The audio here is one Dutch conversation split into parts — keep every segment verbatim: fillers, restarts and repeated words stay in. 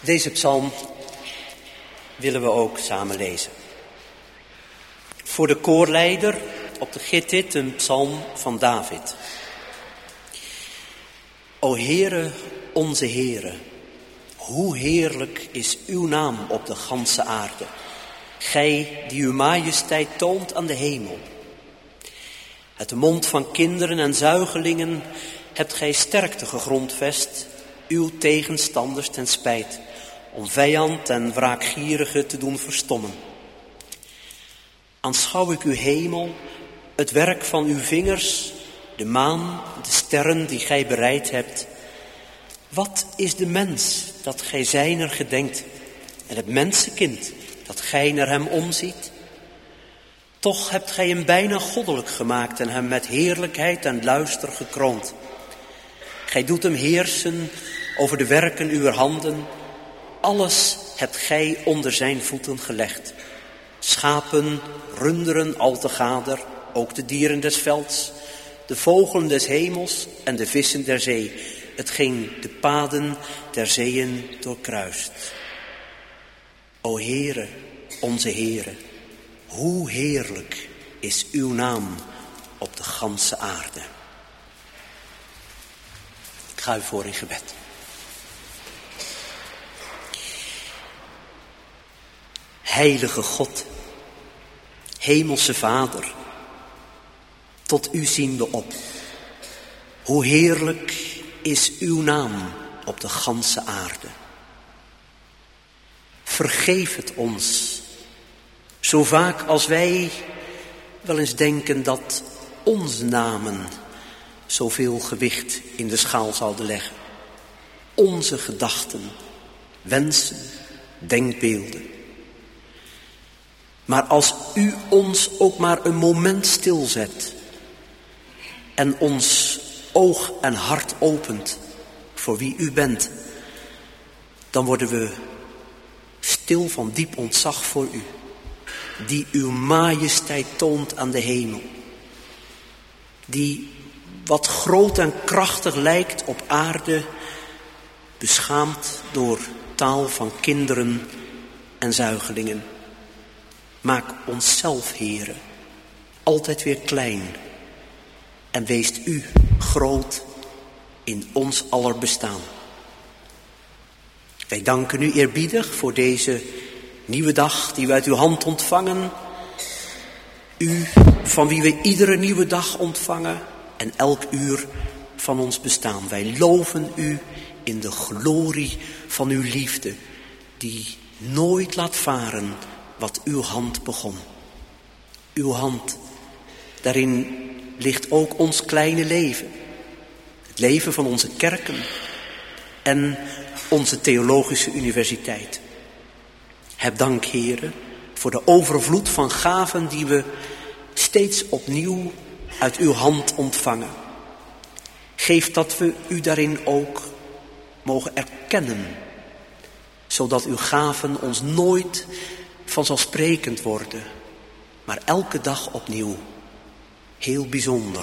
Deze psalm willen we ook samen lezen. Voor de koorleider op de Gittit een psalm van David. O Heere, onze Heere, hoe heerlijk is uw naam op de ganse aarde. Gij die uw majesteit toont aan de hemel. Uit de mond van kinderen en zuigelingen hebt gij sterkte gegrondvest, uw tegenstanders ten spijt, om vijand en wraakgierige te doen verstommen. Aanschouw ik uw hemel, het werk van uw vingers, de maan, de sterren die gij bereid hebt. Wat is de mens dat gij zijner gedenkt, en het mensenkind dat gij naar hem omziet? Toch hebt gij hem bijna goddelijk gemaakt en hem met heerlijkheid en luister gekroond. Gij doet hem heersen over de werken uwer handen. Alles hebt gij onder zijn voeten gelegd. Schapen, runderen, altegader, ook de dieren des velds, de vogelen des hemels en de vissen der zee, hetgeen de paden der zeeën doorkruist. O Heere, onze Heere, hoe heerlijk is uw naam op de ganse aarde. Ik ga u voor in gebed. Heilige God, hemelse Vader, tot u zien we op. Hoe heerlijk is uw naam op de ganse aarde. Vergeef het ons, zo vaak als wij wel eens denken dat onze namen zoveel gewicht in de schaal zouden leggen. Onze gedachten, wensen, denkbeelden. Maar als u ons ook maar een moment stilzet en ons oog en hart opent voor wie u bent, dan worden we stil van diep ontzag voor u, die uw majesteit toont aan de hemel, die wat groot en krachtig lijkt op aarde, beschaamd door taal van kinderen en zuigelingen. Maak onszelf, Heere, altijd weer klein en weest u groot in ons aller bestaan. Wij danken u eerbiedig voor deze nieuwe dag die we uit uw hand ontvangen. U van wie we iedere nieuwe dag ontvangen en elk uur van ons bestaan. Wij loven u in de glorie van uw liefde, die nooit laat varen wat uw hand begon. Uw hand, daarin ligt ook ons kleine leven. Het leven van onze kerken en onze theologische universiteit. Heb dank, Heere, voor de overvloed van gaven die we steeds opnieuw uit uw hand ontvangen. Geef dat we u daarin ook mogen erkennen, zodat uw gaven ons nooit vanzelfsprekend worden, maar elke dag opnieuw heel bijzonder.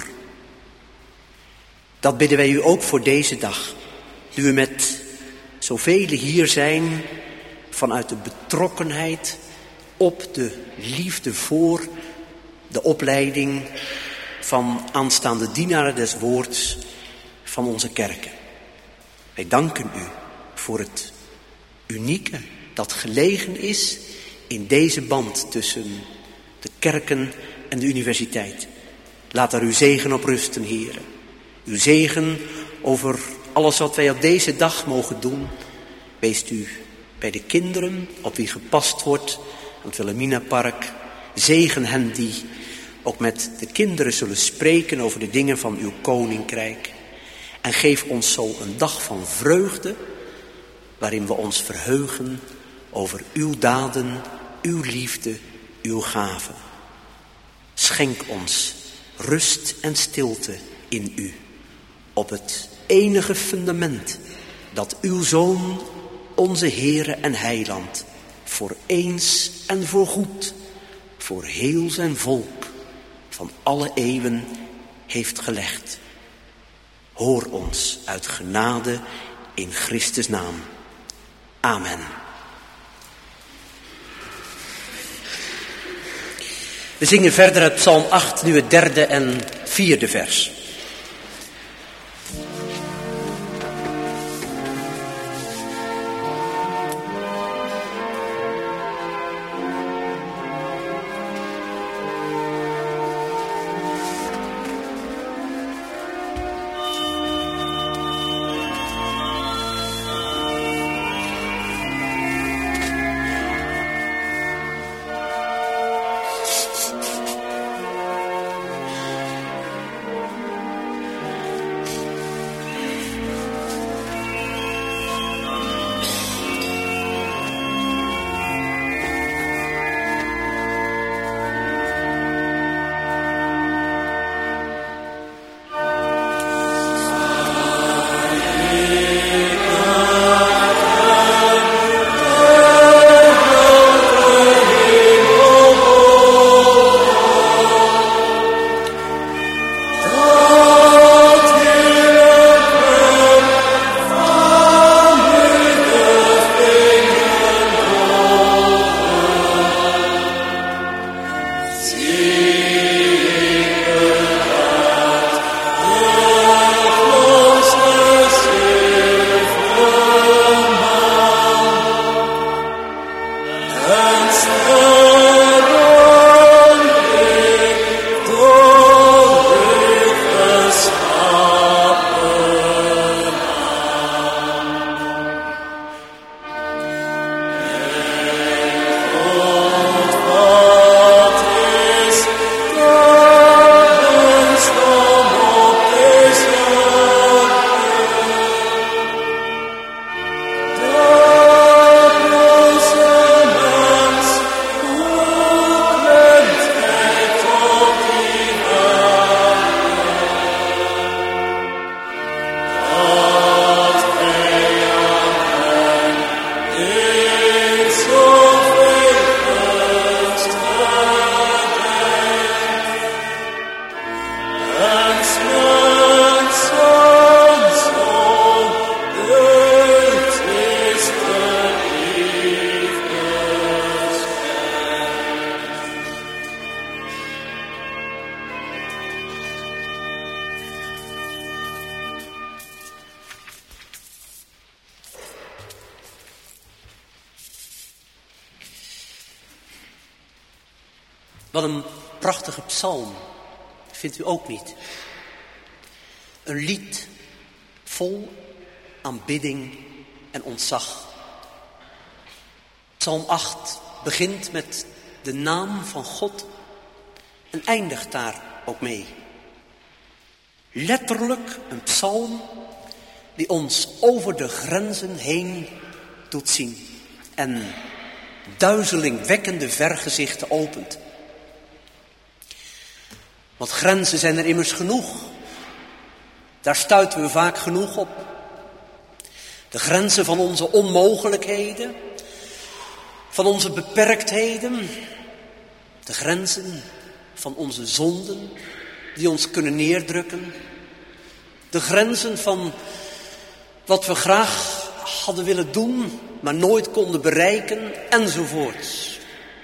Dat bidden wij u ook voor deze dag, nu we met zoveel hier zijn vanuit de betrokkenheid op de liefde voor de opleiding van aanstaande dienaren des woords van onze kerken. Wij danken u voor het unieke dat gelegen is in deze band tussen de kerken en de universiteit. Laat daar uw zegen op rusten, Heere. Uw zegen over alles wat wij op deze dag mogen doen. Weest u bij de kinderen op wie gepast wordt aan het Wilhelminapark. Zegen hen die ook met de kinderen zullen spreken over de dingen van uw koninkrijk. En geef ons zo een dag van vreugde, waarin we ons verheugen over uw daden, uw liefde, uw gaven. Schenk ons rust en stilte in u, op het enige fundament dat uw Zoon, onze Heere en Heiland, voor eens en voor goed, voor heel zijn volk, van alle eeuwen heeft gelegd. Hoor ons uit genade in Christus naam. Amen. We zingen verder uit Psalm acht, nu het derde en vierde vers. Wat een prachtige psalm, vindt u ook niet? Een lied vol aanbidding en ontzag. Psalm acht begint met de naam van God en eindigt daar ook mee. Letterlijk een psalm die ons over de grenzen heen doet zien en duizelingwekkende vergezichten opent. Want grenzen zijn er immers genoeg. Daar stuiten we vaak genoeg op. De grenzen van onze onmogelijkheden, van onze beperktheden, de grenzen van onze zonden die ons kunnen neerdrukken, de grenzen van wat we graag hadden willen doen, maar nooit konden bereiken, enzovoorts.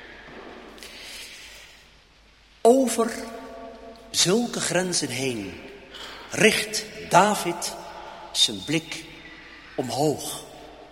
Over zulke grenzen heen richt David zijn blik omhoog.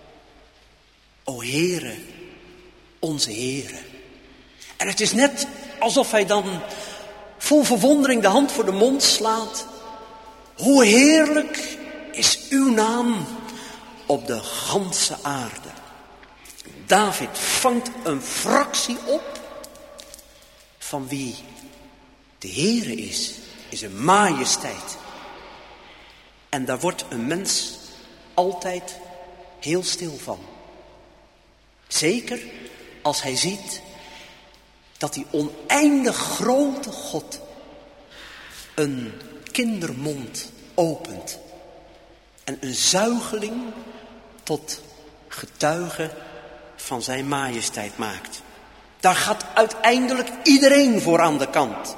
O Heere, onze Heere. En het is net alsof hij dan vol verwondering de hand voor de mond slaat. Hoe heerlijk is uw naam op de ganse aarde. David vangt een fractie op van wie de Heere is, is een majesteit. En daar wordt een mens altijd heel stil van. Zeker als hij ziet dat die oneindig grote God een kindermond opent en een zuigeling tot getuige van zijn majesteit maakt. Daar gaat uiteindelijk iedereen voor aan de kant.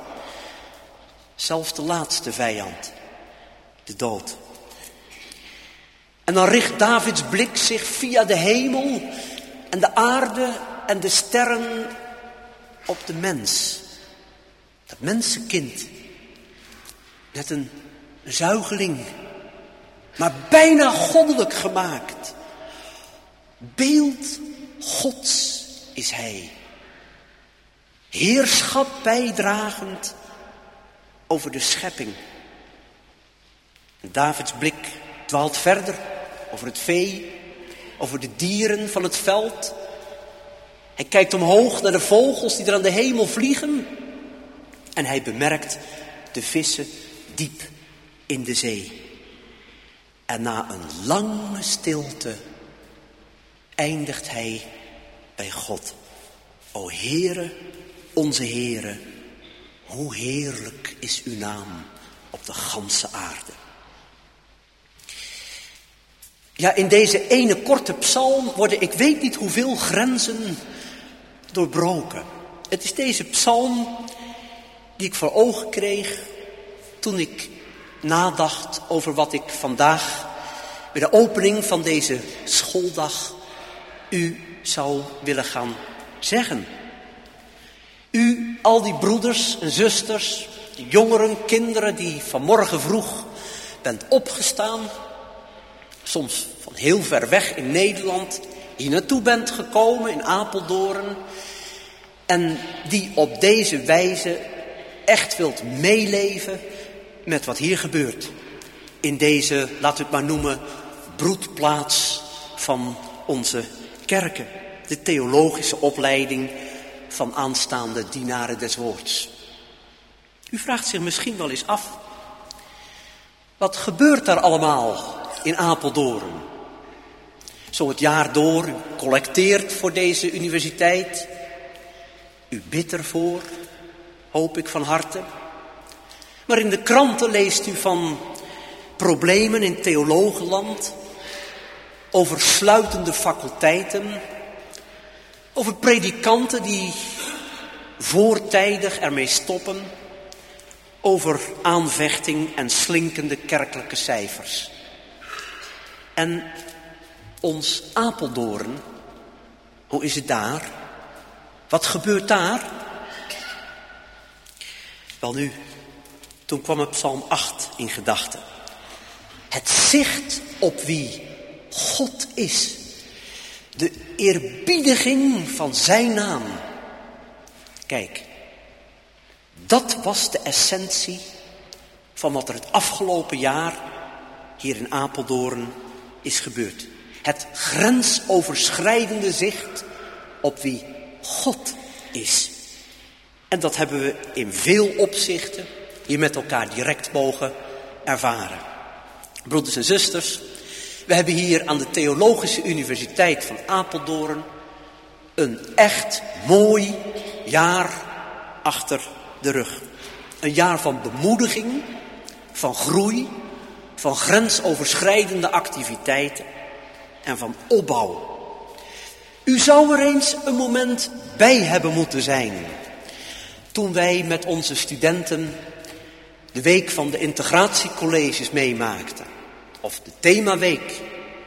Zelfs de laatste vijand, de dood. En dan richt Davids blik zich via de hemel en de aarde en de sterren op de mens. Dat mensenkind. Net een zuigeling, maar bijna goddelijk gemaakt. Beeld Gods is hij. Heerschap bijdragend over de schepping. En Davids blik dwaalt verder over het vee, over de dieren van het veld. Hij kijkt omhoog naar de vogels die er aan de hemel vliegen. En hij bemerkt de vissen diep in de zee. En na een lange stilte eindigt hij bij God. O Heere, onze Heere, hoe heerlijk is uw naam op de ganse aarde. Ja, in deze ene korte psalm worden ik weet niet hoeveel grenzen doorbroken. Het is deze psalm die ik voor ogen kreeg toen ik nadacht over wat ik vandaag bij de opening van deze schooldag u zou willen gaan zeggen. U, al die broeders en zusters, die jongeren, kinderen die vanmorgen vroeg bent opgestaan, soms van heel ver weg in Nederland, hier naartoe bent gekomen in Apeldoorn en die op deze wijze echt wilt meeleven met wat hier gebeurt. In deze, laten we het maar noemen, broedplaats van onze kerken. De theologische opleiding van aanstaande dienaren des woords. U vraagt zich misschien wel eens af, wat gebeurt daar allemaal in Apeldoorn? Zo het jaar door, u collecteert voor deze universiteit. U bidt ervoor, hoop ik van harte. Maar in de kranten leest u van problemen in theologenland, over sluitende faculteiten, over predikanten die voortijdig ermee stoppen, over aanvechting en slinkende kerkelijke cijfers. En ons Apeldoorn, hoe is het daar? Wat gebeurt daar? Welnu, toen kwam het Psalm acht in gedachten. Het zicht op wie God is. De eerbiediging van zijn naam. Kijk, dat was de essentie van wat er het afgelopen jaar hier in Apeldoorn is gebeurd. Het grensoverschrijdende zicht op wie God is. En dat hebben we in veel opzichten hier met elkaar direct mogen ervaren. Broeders en zusters, we hebben hier aan de Theologische Universiteit van Apeldoorn een echt mooi jaar achter de rug. Een jaar van bemoediging, van groei, van grensoverschrijdende activiteiten en van opbouw. U zou er eens een moment bij hebben moeten zijn toen wij met onze studenten de week van de integratiecolleges meemaakten. Of de themaweek.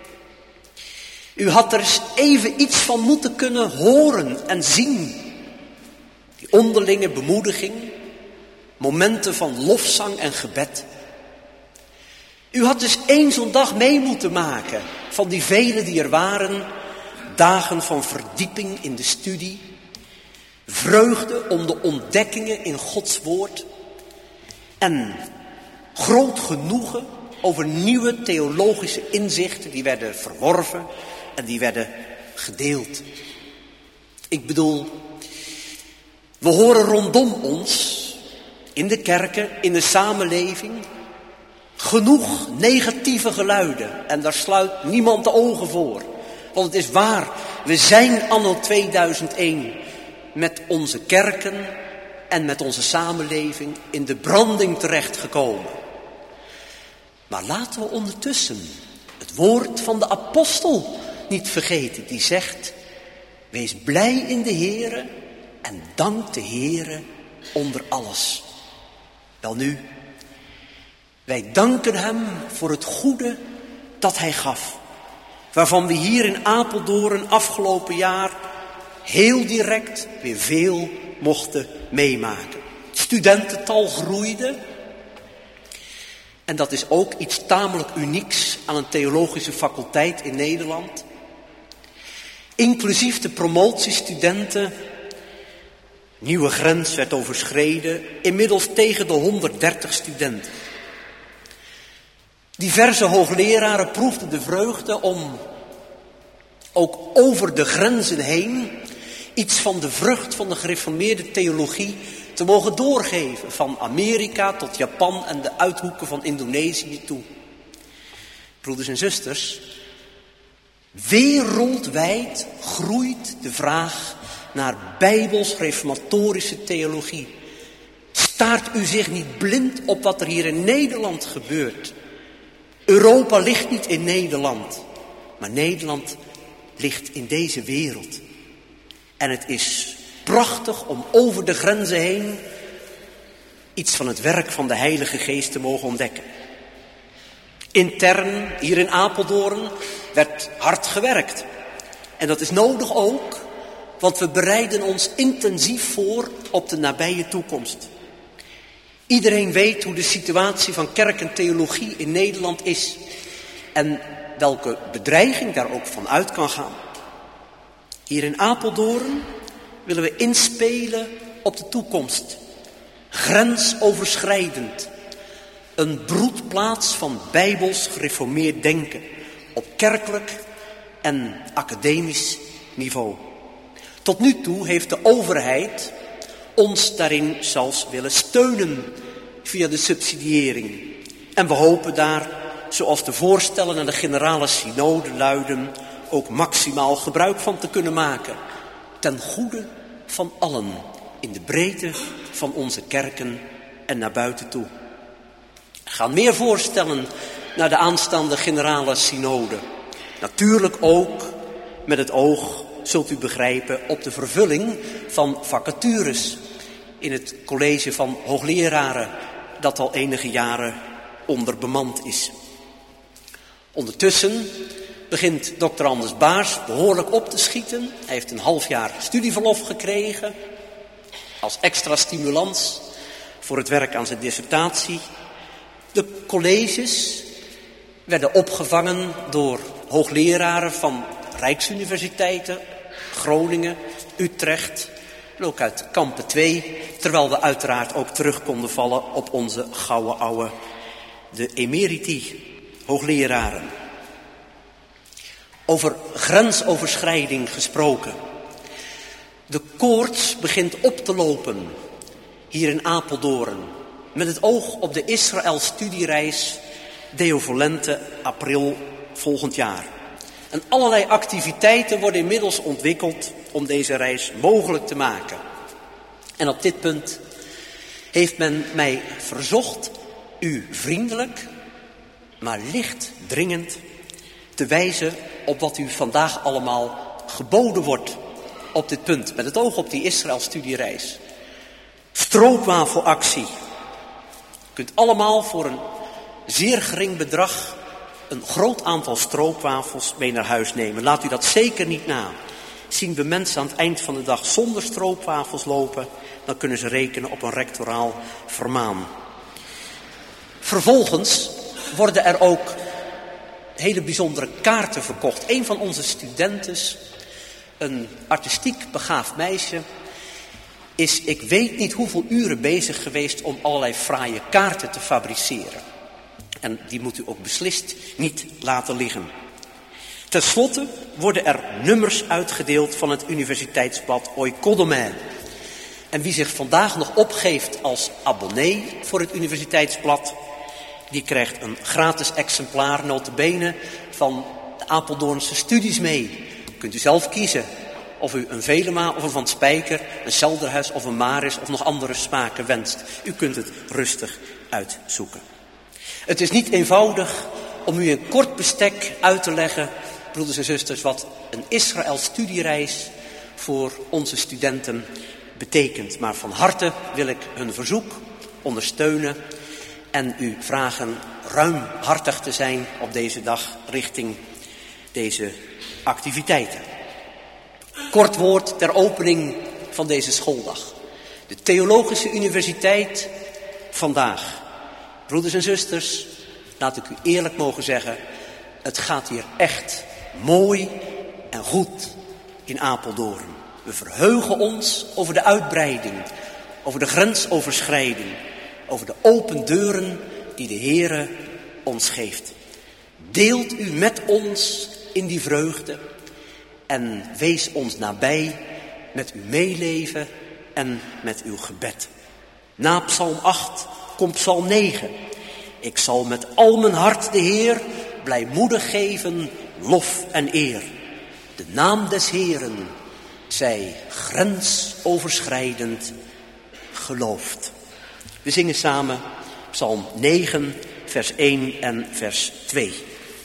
U had er eens even iets van moeten kunnen horen en zien. Die onderlinge bemoediging. Momenten van lofzang en gebed. U had dus één zo'n dag mee moeten maken van die velen die er waren. Dagen van verdieping in de studie. Vreugde om de ontdekkingen in Gods woord. En groot genoegen over nieuwe theologische inzichten die werden verworven en die werden gedeeld. Ik bedoel, we horen rondom ons, in de kerken, in de samenleving, genoeg negatieve geluiden. En daar sluit niemand de ogen voor. Want het is waar, we zijn anno tweeduizend één met onze kerken en met onze samenleving in de branding terechtgekomen. Maar laten we ondertussen het woord van de apostel niet vergeten. Die zegt, wees blij in de Heere en dank de Heere onder alles. Welnu, wij danken hem voor het goede dat hij gaf. Waarvan we hier in Apeldoorn afgelopen jaar heel direct weer veel mochten meemaken. Het studentental groeide. En dat is ook iets tamelijk unieks aan een theologische faculteit in Nederland. Inclusief de promotiestudenten. Nieuwe grens werd overschreden. Inmiddels tegen de honderddertig studenten. Diverse hoogleraren proefden de vreugde om ook over de grenzen heen iets van de vrucht van de gereformeerde theologie te mogen doorgeven. Van Amerika tot Japan en de uithoeken van Indonesië toe. Broeders en zusters, wereldwijd groeit de vraag naar bijbels-reformatorische theologie. Staart u zich niet blind op wat er hier in Nederland gebeurt. Europa ligt niet in Nederland, maar Nederland ligt in deze wereld. En het is prachtig om over de grenzen heen iets van het werk van de Heilige Geest te mogen ontdekken. Intern, hier in Apeldoorn, werd hard gewerkt. En dat is nodig ook, want we bereiden ons intensief voor op de nabije toekomst. Iedereen weet hoe de situatie van kerk en theologie in Nederland is. En welke bedreiging daar ook van uit kan gaan. Hier in Apeldoorn willen we inspelen op de toekomst. Grensoverschrijdend. Een broedplaats van bijbels gereformeerd denken. Op kerkelijk en academisch niveau. Tot nu toe heeft de overheid ons daarin zelfs willen steunen via de subsidiëring. En we hopen daar, zoals de voorstellen aan de generale synode luiden, ook maximaal gebruik van te kunnen maken. Ten goede van allen, in de breedte van onze kerken en naar buiten toe. Er gaan meer voorstellen naar de aanstaande generale synode. Natuurlijk ook met het oog, zult u begrijpen, op de vervulling van vacatures in het college van hoogleraren dat al enige jaren onderbemand is. Ondertussen begint dokter Anders Baars behoorlijk op te schieten. Hij heeft een half jaar studieverlof gekregen als extra stimulans voor het werk aan zijn dissertatie. De colleges werden opgevangen door hoogleraren van Rijksuniversiteiten, Groningen, Utrecht en ook uit Kampen twee, terwijl we uiteraard ook terug konden vallen op onze gouden ouwe, de emeriti, hoogleraren. Over grensoverschrijding gesproken. De koorts begint op te lopen hier in Apeldoorn, met het oog op de Israël-studiereis Deo Volente april volgend jaar. En allerlei activiteiten worden inmiddels ontwikkeld om deze reis mogelijk te maken. En op dit punt heeft men mij verzocht u vriendelijk, maar licht dringend te wijzen op wat u vandaag allemaal geboden wordt op dit punt. Met het oog op die Israël-studiereis. Stroopwafelactie. U kunt allemaal voor een zeer gering bedrag een groot aantal stroopwafels mee naar huis nemen. Laat u dat zeker niet na. Zien we mensen aan het eind van de dag zonder stroopwafels lopen, dan kunnen ze rekenen op een rectoraal vermaan. Vervolgens worden er ook hele bijzondere kaarten verkocht. Een van onze studenten, een artistiek begaafd meisje, is ik weet niet hoeveel uren bezig geweest om allerlei fraaie kaarten te fabriceren. En die moet u ook beslist niet laten liggen. Ten slotte worden er nummers uitgedeeld van het universiteitsblad Oikodomē. En wie zich vandaag nog opgeeft als abonnee voor het universiteitsblad, die krijgt een gratis exemplaar, nota bene, van de Apeldoornse studies mee. Kunt u zelf kiezen of u een Velema of een Van Spijker, een Selderhuis of een Maris of nog andere smaken wenst. U kunt het rustig uitzoeken. Het is niet eenvoudig om u in kort bestek uit te leggen, broeders en zusters, wat een Israël-studiereis voor onze studenten betekent. Maar van harte wil ik hun verzoek ondersteunen en u vragen ruimhartig te zijn op deze dag richting deze activiteiten. Kort woord ter opening van deze schooldag. De Theologische Universiteit vandaag. Broeders en zusters, laat ik u eerlijk mogen zeggen, het gaat hier echt mooi en goed in Apeldoorn. We verheugen ons over de uitbreiding, over de grensoverschrijding, over de open deuren die de Heere ons geeft. Deelt u met ons in die vreugde en wees ons nabij met uw meeleven en met uw gebed. Na Psalm acht komt Psalm negen. Ik zal met al mijn hart de Heer blijmoedig geven, lof en eer. De naam des Heeren zij grensoverschrijdend geloofd. We zingen samen Psalm negen, vers één en vers twee.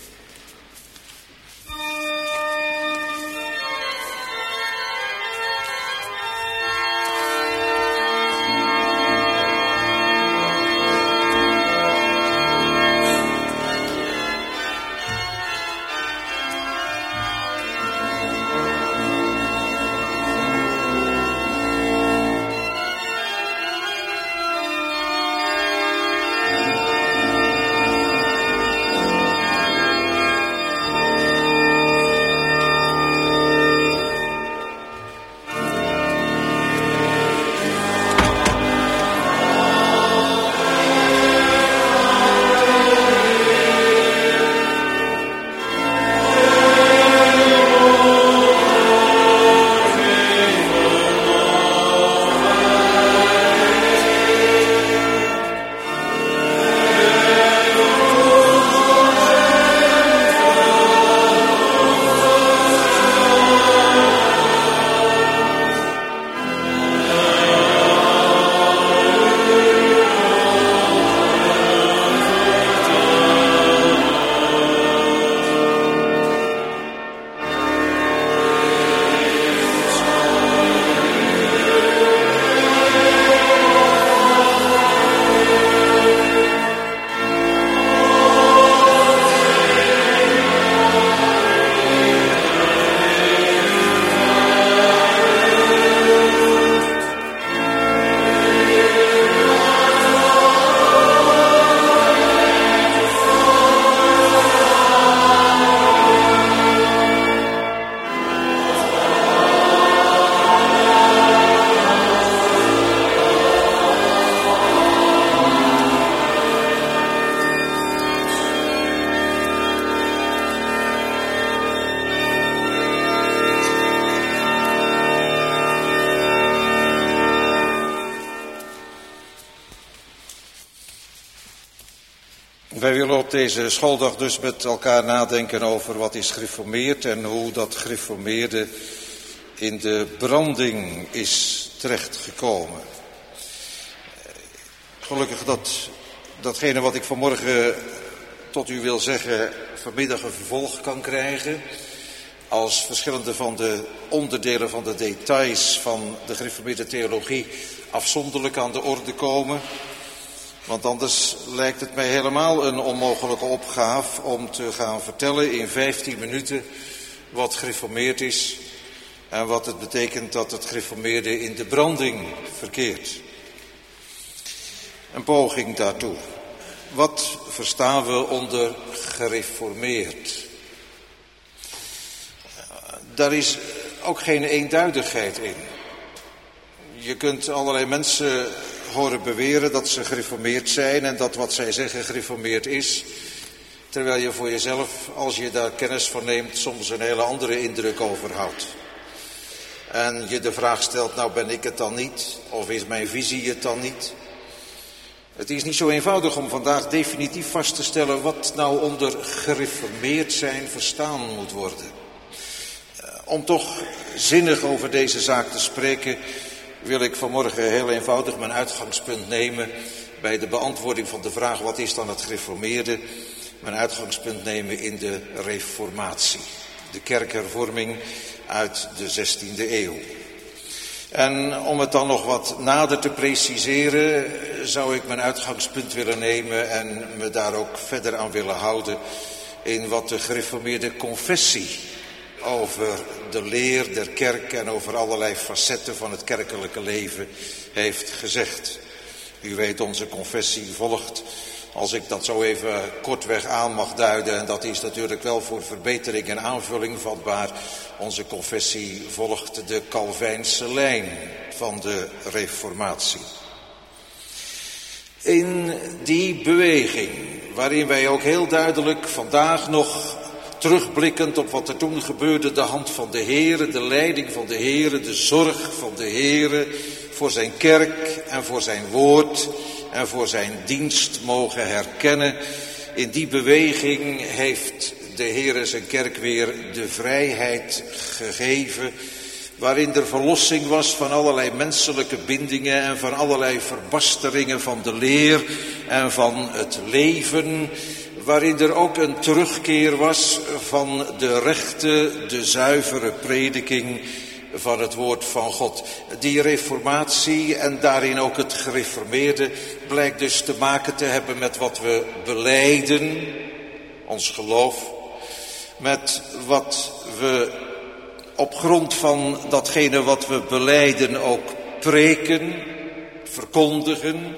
Wij willen op deze schooldag dus met elkaar nadenken over wat is gereformeerd en hoe dat gereformeerde in de branding is terechtgekomen. Gelukkig dat datgene wat ik vanmorgen tot u wil zeggen vanmiddag een vervolg kan krijgen. Als verschillende van de onderdelen van de details van de gereformeerde theologie afzonderlijk aan de orde komen. Want anders lijkt het mij helemaal een onmogelijke opgave om te gaan vertellen in vijftien minuten wat gereformeerd is en wat het betekent dat het gereformeerde in de branding verkeert. Een poging daartoe. Wat verstaan we onder gereformeerd? Daar is ook geen eenduidigheid in. Je kunt allerlei mensen horen beweren dat ze gereformeerd zijn en dat wat zij zeggen gereformeerd is. Terwijl je voor jezelf, als je daar kennis van neemt, soms een hele andere indruk overhoudt. En je de vraag stelt, nou ben ik het dan niet? Of is mijn visie het dan niet? Het is niet zo eenvoudig om vandaag definitief vast te stellen wat nou onder gereformeerd zijn verstaan moet worden. Om toch zinnig over deze zaak te spreken, wil ik vanmorgen heel eenvoudig mijn uitgangspunt nemen bij de beantwoording van de vraag wat is dan het gereformeerde, mijn uitgangspunt nemen in de reformatie, de kerkhervorming uit de zestiende eeuw. En om het dan nog wat nader te preciseren, zou ik mijn uitgangspunt willen nemen en me daar ook verder aan willen houden in wat de gereformeerde confessie over de leer der kerk en over allerlei facetten van het kerkelijke leven heeft gezegd. U weet, onze confessie volgt, als ik dat zo even kortweg aan mag duiden, en dat is natuurlijk wel voor verbetering en aanvulling vatbaar, onze confessie volgt de Calvijnse lijn van de reformatie. In die beweging, waarin wij ook heel duidelijk vandaag nog terugblikkend op wat er toen gebeurde, de hand van de Heere, de leiding van de Heere, de zorg van de Heere voor zijn kerk en voor zijn woord en voor zijn dienst mogen herkennen. In die beweging heeft de Heere zijn kerk weer de vrijheid gegeven, waarin er verlossing was van allerlei menselijke bindingen en van allerlei verbasteringen van de leer en van het leven, waarin er ook een terugkeer was van de rechte, de zuivere prediking van het woord van God. Die reformatie en daarin ook het gereformeerde blijkt dus te maken te hebben met wat we belijden, ons geloof, met wat we op grond van datgene wat we belijden ook preken, verkondigen,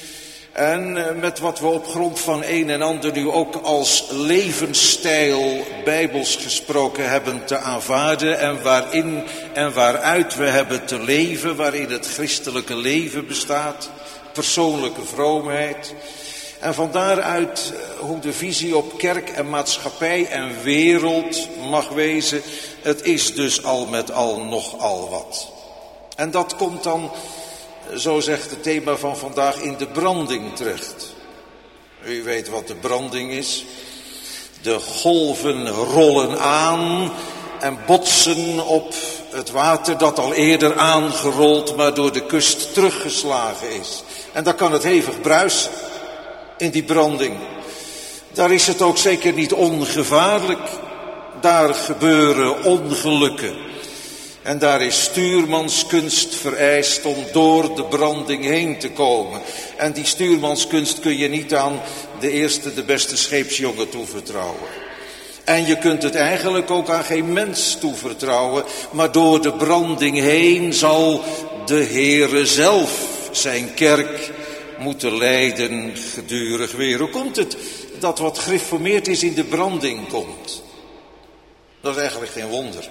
en met wat we op grond van een en ander nu ook als levensstijl bijbels gesproken hebben te aanvaarden en waarin en waaruit we hebben te leven, waarin het christelijke leven bestaat, persoonlijke vroomheid. En van daaruit hoe de visie op kerk en maatschappij en wereld mag wezen, het is dus al met al nogal wat. En dat komt dan, zo zegt het thema van vandaag, in de branding terecht. U weet wat de branding is. De golven rollen aan en botsen op het water dat al eerder aangerold, maar door de kust teruggeslagen is. En dan kan het hevig bruisen in die branding. Daar is het ook zeker niet ongevaarlijk. Daar gebeuren ongelukken. En daar is stuurmanskunst vereist om door de branding heen te komen. En die stuurmanskunst kun je niet aan de eerste, de beste scheepsjongen toevertrouwen. En je kunt het eigenlijk ook aan geen mens toevertrouwen. Maar door de branding heen zal de Heere zelf zijn kerk moeten leiden gedurig weer. Hoe komt het dat wat gereformeerd is in de branding komt? Dat is eigenlijk geen wonder.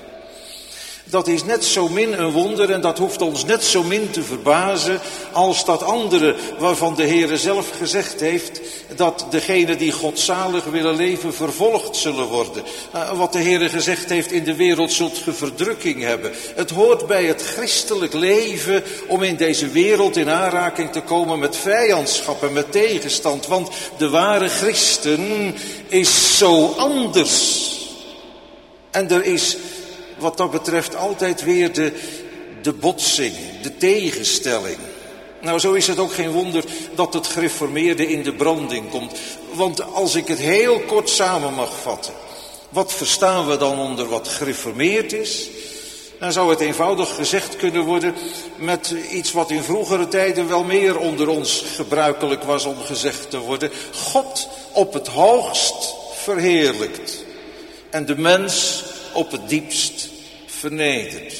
Dat is net zo min een wonder en dat hoeft ons net zo min te verbazen als dat andere waarvan de Heere zelf gezegd heeft dat degenen die godzalig willen leven vervolgd zullen worden. Uh, wat de Heere gezegd heeft, in de wereld zult ge verdrukking hebben. Het hoort bij het christelijk leven om in deze wereld in aanraking te komen met vijandschap en met tegenstand. Want de ware christen is zo anders. En er is wat dat betreft altijd weer de, de botsing, de tegenstelling. Nou, zo is het ook geen wonder dat het gereformeerde in de branding komt. Want als ik het heel kort samen mag vatten, wat verstaan we dan onder wat gereformeerd is? Dan zou het eenvoudig gezegd kunnen worden met iets wat in vroegere tijden wel meer onder ons gebruikelijk was om gezegd te worden. God op het hoogst verheerlijkt en de mens op het diepst vernederd.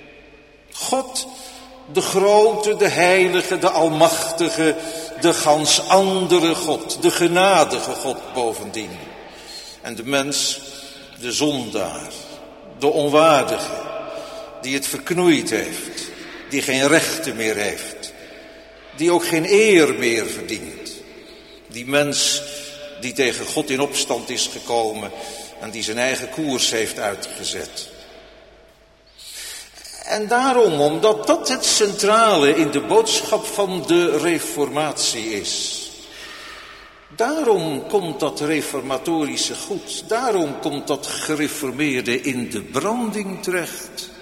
God, de grote, de heilige, de almachtige, de gans andere God, de genadige God bovendien. En de mens, de zondaar, de onwaardige, die het verknoeid heeft, die geen rechten meer heeft, die ook geen eer meer verdient. Die mens die tegen God in opstand is gekomen en die zijn eigen koers heeft uitgezet. En daarom, omdat dat het centrale in de boodschap van de reformatie is. Daarom komt dat reformatorische goed. Daarom komt dat gereformeerde in de branding terecht.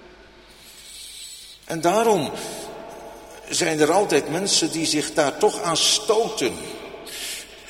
En daarom zijn er altijd mensen die zich daar toch aan stoten.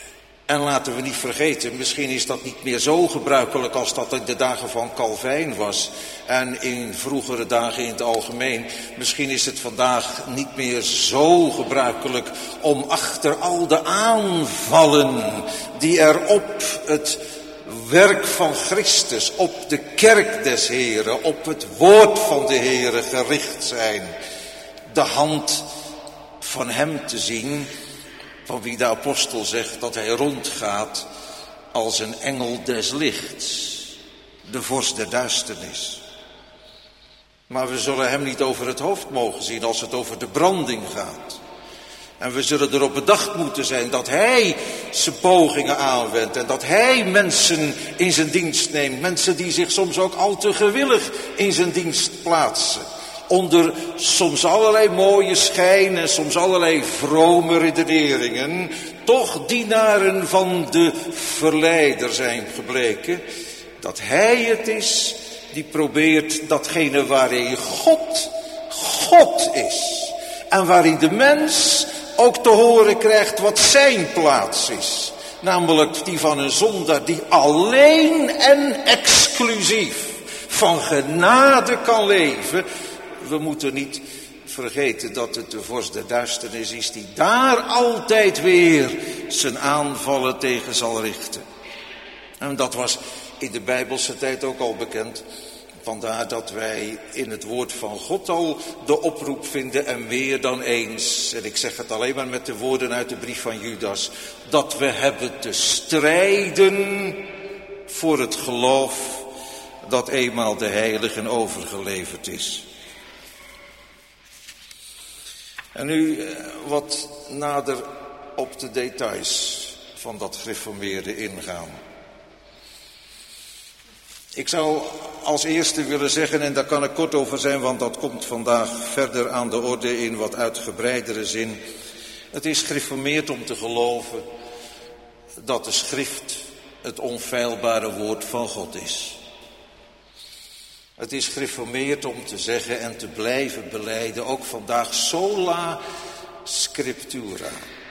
En laten we niet vergeten, misschien is dat niet meer zo gebruikelijk als dat in de dagen van Calvijn was. En in vroegere dagen in het algemeen. Misschien is het vandaag niet meer zo gebruikelijk om achter al de aanvallen die er op het werk van Christus, op de kerk des Heren, op het woord van de Heren gericht zijn, de hand van hem te zien, van wie de apostel zegt dat hij rondgaat als een engel des lichts, de vorst der duisternis. Maar we zullen hem niet over het hoofd mogen zien als het over de branding gaat. En we zullen erop bedacht moeten zijn dat hij zijn pogingen aanwendt en dat hij mensen in zijn dienst neemt. Mensen die zich soms ook al te gewillig in zijn dienst plaatsen. Onder soms allerlei mooie schijn en soms allerlei vrome redeneringen, toch dienaren van de verleider zijn gebleken, dat hij het is die probeert datgene waarin God, God is. En waarin de mens ook te horen krijgt wat zijn plaats is. Namelijk die van een zondaar die alleen en exclusief van genade kan leven. We moeten niet vergeten dat het de vorst der duisternis is die daar altijd weer zijn aanvallen tegen zal richten. En dat was in de Bijbelse tijd ook al bekend. Vandaar dat wij in het woord van God al de oproep vinden en meer dan eens. En ik zeg het alleen maar met de woorden uit de brief van Judas. Dat we hebben te strijden voor het geloof dat eenmaal de heiligen overgeleverd is. En nu wat nader op de details van dat gereformeerde ingaan. Ik zou als eerste willen zeggen, en daar kan ik kort over zijn, want dat komt vandaag verder aan de orde in wat uitgebreidere zin. Het is gereformeerd om te geloven dat de schrift het onfeilbare woord van God is. Het is gereformeerd om te zeggen en te blijven belijden, ook vandaag, sola scriptura.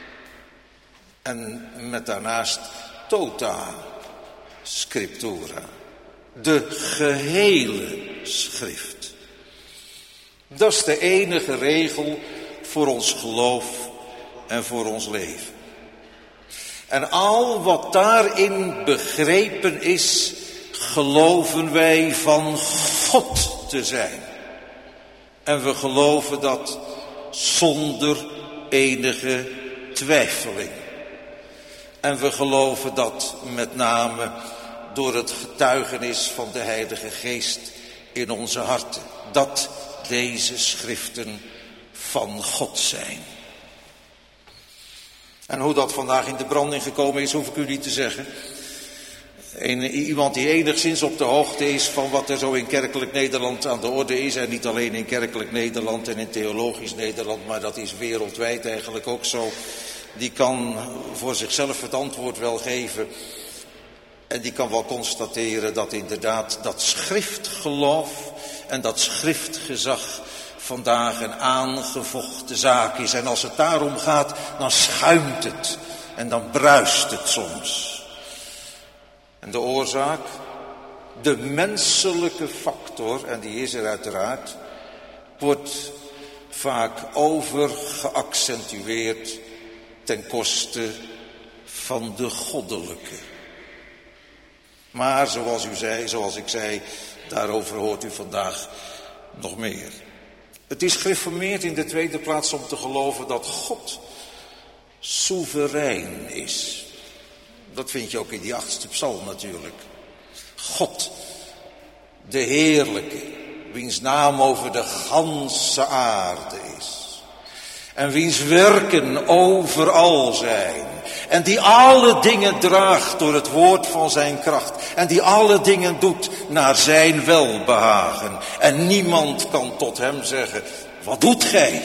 En met daarnaast tota scriptura. De gehele schrift. Dat is de enige regel voor ons geloof en voor ons leven. En al wat daarin begrepen is, geloven wij van God te zijn. En we geloven dat zonder enige twijfeling. En we geloven dat met name door het getuigenis van de Heilige Geest in onze harten. Dat deze schriften van God zijn. En hoe dat vandaag in de branding gekomen is, hoef ik u niet te zeggen. En iemand die enigszins op de hoogte is van wat er zo in kerkelijk Nederland aan de orde is. En niet alleen in kerkelijk Nederland en in theologisch Nederland, maar dat is wereldwijd eigenlijk ook zo. Die kan voor zichzelf het antwoord wel geven. En die kan wel constateren dat inderdaad dat schriftgeloof en dat schriftgezag vandaag een aangevochten zaak is. En als het daarom gaat, dan schuimt het en dan bruist het soms. En de oorzaak, de menselijke factor, en die is er uiteraard, wordt vaak overgeaccentueerd ten koste van de goddelijke. Maar zoals u zei, zoals ik zei, daarover hoort u vandaag nog meer. Het is gereformeerd in de tweede plaats om te geloven dat God soeverein is. Dat vind je ook in die achtste psalm natuurlijk. God, de heerlijke, wiens naam over de ganse aarde is. En wiens werken overal zijn. En die alle dingen draagt door het woord van zijn kracht. En die alle dingen doet naar zijn welbehagen. En niemand kan tot hem zeggen, wat doet gij?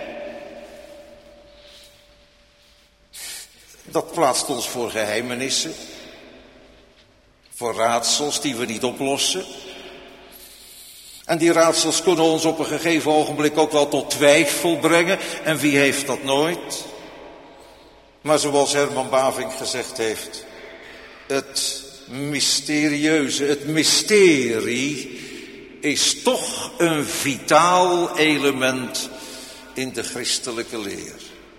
Dat plaatst ons voor geheimenissen. Voor raadsels die we niet oplossen. En die raadsels kunnen ons op een gegeven ogenblik ook wel tot twijfel brengen. En wie heeft dat nooit? Maar zoals Herman Bavinck gezegd heeft, het mysterieuze, het mysterie is toch een vitaal element in de christelijke leer.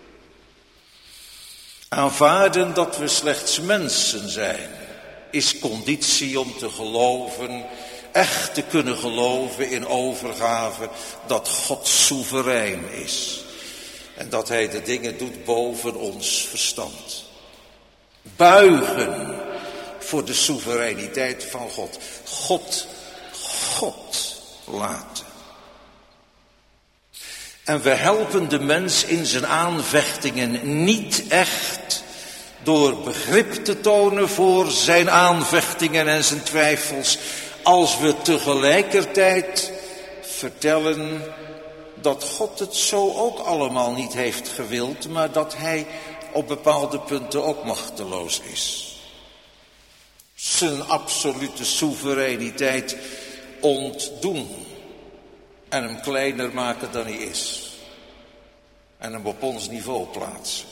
Aanvaarden dat we slechts mensen zijn, is conditie om te geloven, echt te kunnen geloven in overgave, dat God soeverein is. En dat hij de dingen doet boven ons verstand. Buigen voor de soevereiniteit van God. God, God laten. En we helpen de mens in zijn aanvechtingen niet echt door begrip te tonen voor zijn aanvechtingen en zijn twijfels, als we tegelijkertijd vertellen dat God het zo ook allemaal niet heeft gewild, maar dat hij op bepaalde punten ook machteloos is. Zijn absolute soevereiniteit ontdoen en hem kleiner maken dan hij is. En hem op ons niveau plaatsen.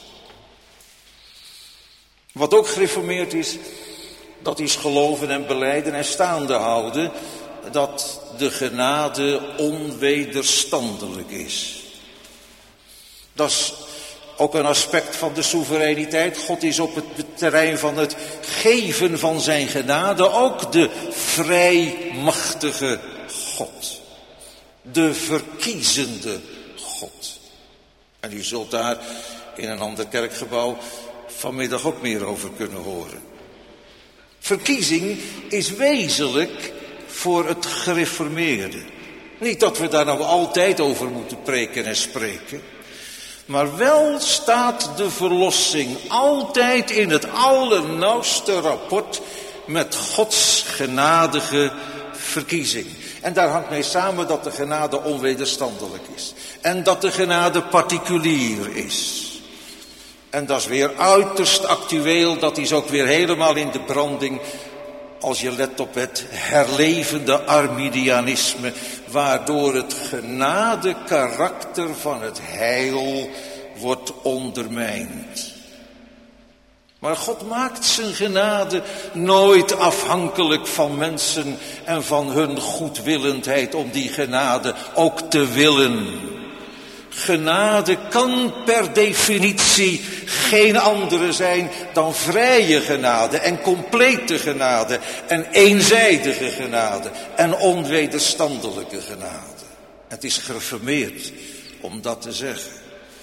Wat ook gereformeerd is, dat is geloven en belijden en staande houden dat de genade onwederstandelijk is. Dat is ook een aspect van de soevereiniteit. God is op het terrein van het geven van zijn genade ook de vrijmachtige God. De verkiezende God. En u zult daar in een ander kerkgebouw vanmiddag ook meer over kunnen horen. Verkiezing is wezenlijk voor het gereformeerde. Niet dat we daar nou altijd over moeten preken en spreken. Maar wel staat de verlossing altijd in het allernauwste rapport met Gods genadige verkiezing. En daar hangt mee samen dat de genade onwederstandelijk is. En dat de genade particulier is. En dat is weer uiterst actueel, dat is ook weer helemaal in de branding, als je let op het herlevende Arminianisme, waardoor het genade karakter van het heil wordt ondermijnd. Maar God maakt zijn genade nooit afhankelijk van mensen en van hun goedwillendheid om die genade ook te willen. Genade kan per definitie geen andere zijn dan vrije genade en complete genade en eenzijdige genade en onwederstandelijke genade. Het is gereformeerd om dat te zeggen.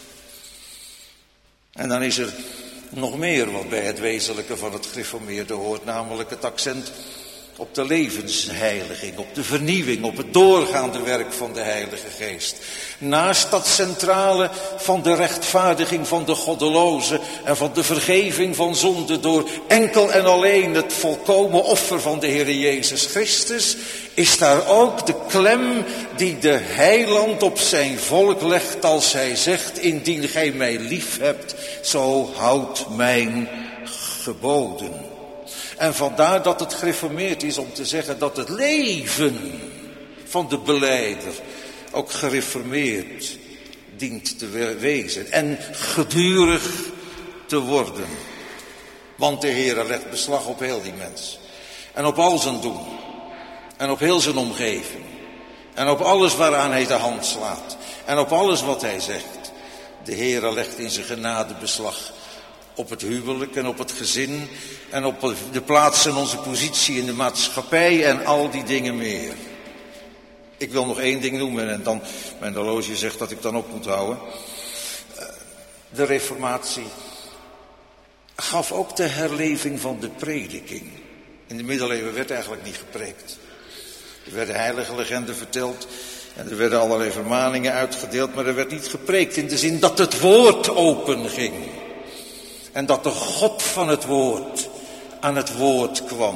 En dan is er nog meer wat bij het wezenlijke van het gereformeerde hoort, namelijk het accent op de levensheiliging, op de vernieuwing, op het doorgaande werk van de Heilige Geest. Naast dat centrale van de rechtvaardiging van de goddeloze en van de vergeving van zonde door enkel en alleen het volkomen offer van de Heer Jezus Christus, is daar ook de klem die de heiland op zijn volk legt als hij zegt: indien gij mij lief hebt, zo houdt mijn geboden. En vandaar dat het gereformeerd is om te zeggen dat het leven van de belijder ook gereformeerd dient te wezen en gedurig te worden. Want de Heere legt beslag op heel die mens. En op al zijn doen. En op heel zijn omgeving. En op alles waaraan hij de hand slaat. En op alles wat hij zegt. De Heere legt in zijn genade beslag op het huwelijk en op het gezin en op de plaats en onze positie in de maatschappij en al die dingen meer. Ik wil nog één ding noemen en dan, mijn horloge zegt dat ik dan op moet houden. De Reformatie gaf ook de herleving van de prediking. In de middeleeuwen werd eigenlijk niet gepreekt. Er werden heilige legenden verteld en er werden allerlei vermaningen uitgedeeld, maar er werd niet gepreekt in de zin dat het woord open ging. En dat de God van het woord aan het woord kwam.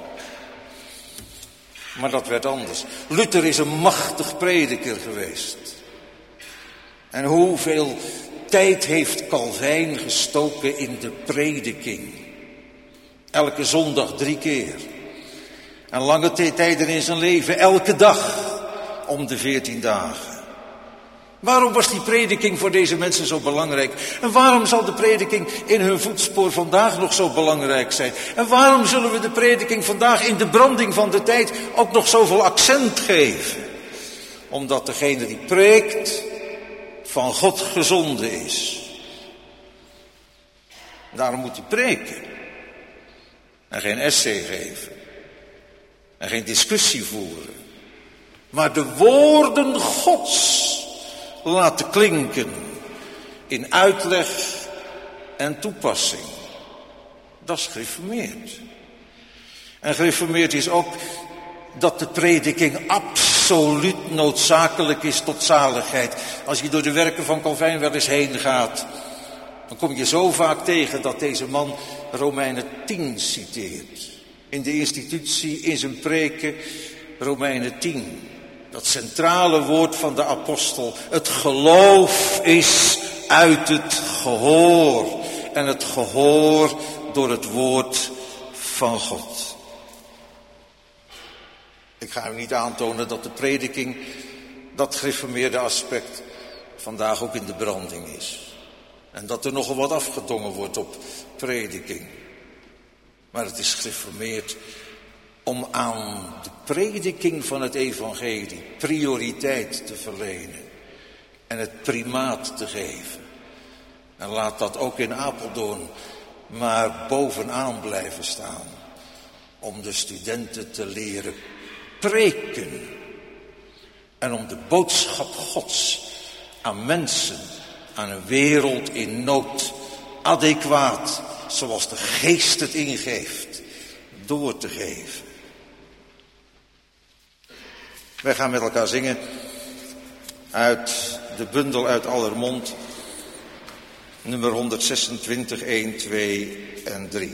Maar dat werd anders. Luther is een machtig prediker geweest. En hoeveel tijd heeft Calvijn gestoken in de prediking? Elke zondag drie keer. En lange tijden in zijn leven, elke dag om de veertien dagen. Waarom was die prediking voor deze mensen zo belangrijk? En waarom zal de prediking in hun voetspoor vandaag nog zo belangrijk zijn? En waarom zullen we de prediking vandaag in de branding van de tijd ook nog zoveel accent geven? Omdat degene die preekt van God gezonden is. Daarom moet hij preken. En geen essay geven. En geen discussie voeren. Maar de woorden Gods laten klinken in uitleg en toepassing. Dat is gereformeerd. En gereformeerd is ook dat de prediking absoluut noodzakelijk is tot zaligheid. Als je door de werken van Calvijn wel eens heen gaat, dan kom je zo vaak tegen dat deze man Romeinen tien citeert. In de institutie, in zijn preken, Romeinen tien. Dat centrale woord van de apostel. Het geloof is uit het gehoor. En het gehoor door het woord van God. Ik ga u niet aantonen dat de prediking, dat gereformeerde aspect, vandaag ook in de branding is. En dat er nogal wat afgedongen wordt op prediking. Maar het is gereformeerd om aan de prediking van het evangelie prioriteit te verlenen. En het primaat te geven. En laat dat ook in Apeldoorn maar bovenaan blijven staan. Om de studenten te leren preken. En om de boodschap Gods aan mensen, aan een wereld in nood, adequaat, zoals de geest het ingeeft, door te geven. Wij gaan met elkaar zingen uit de bundel Uit aller mond, nummer honderdzesentwintig, een, twee en drie.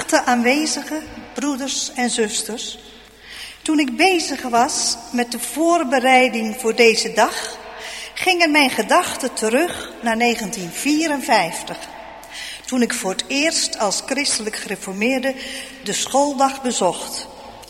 Geachte aanwezigen, broeders en zusters. Toen ik bezig was met de voorbereiding voor deze dag, gingen mijn gedachten terug naar negentien vierenvijftig. Toen ik voor het eerst als christelijk gereformeerde de schooldag bezocht.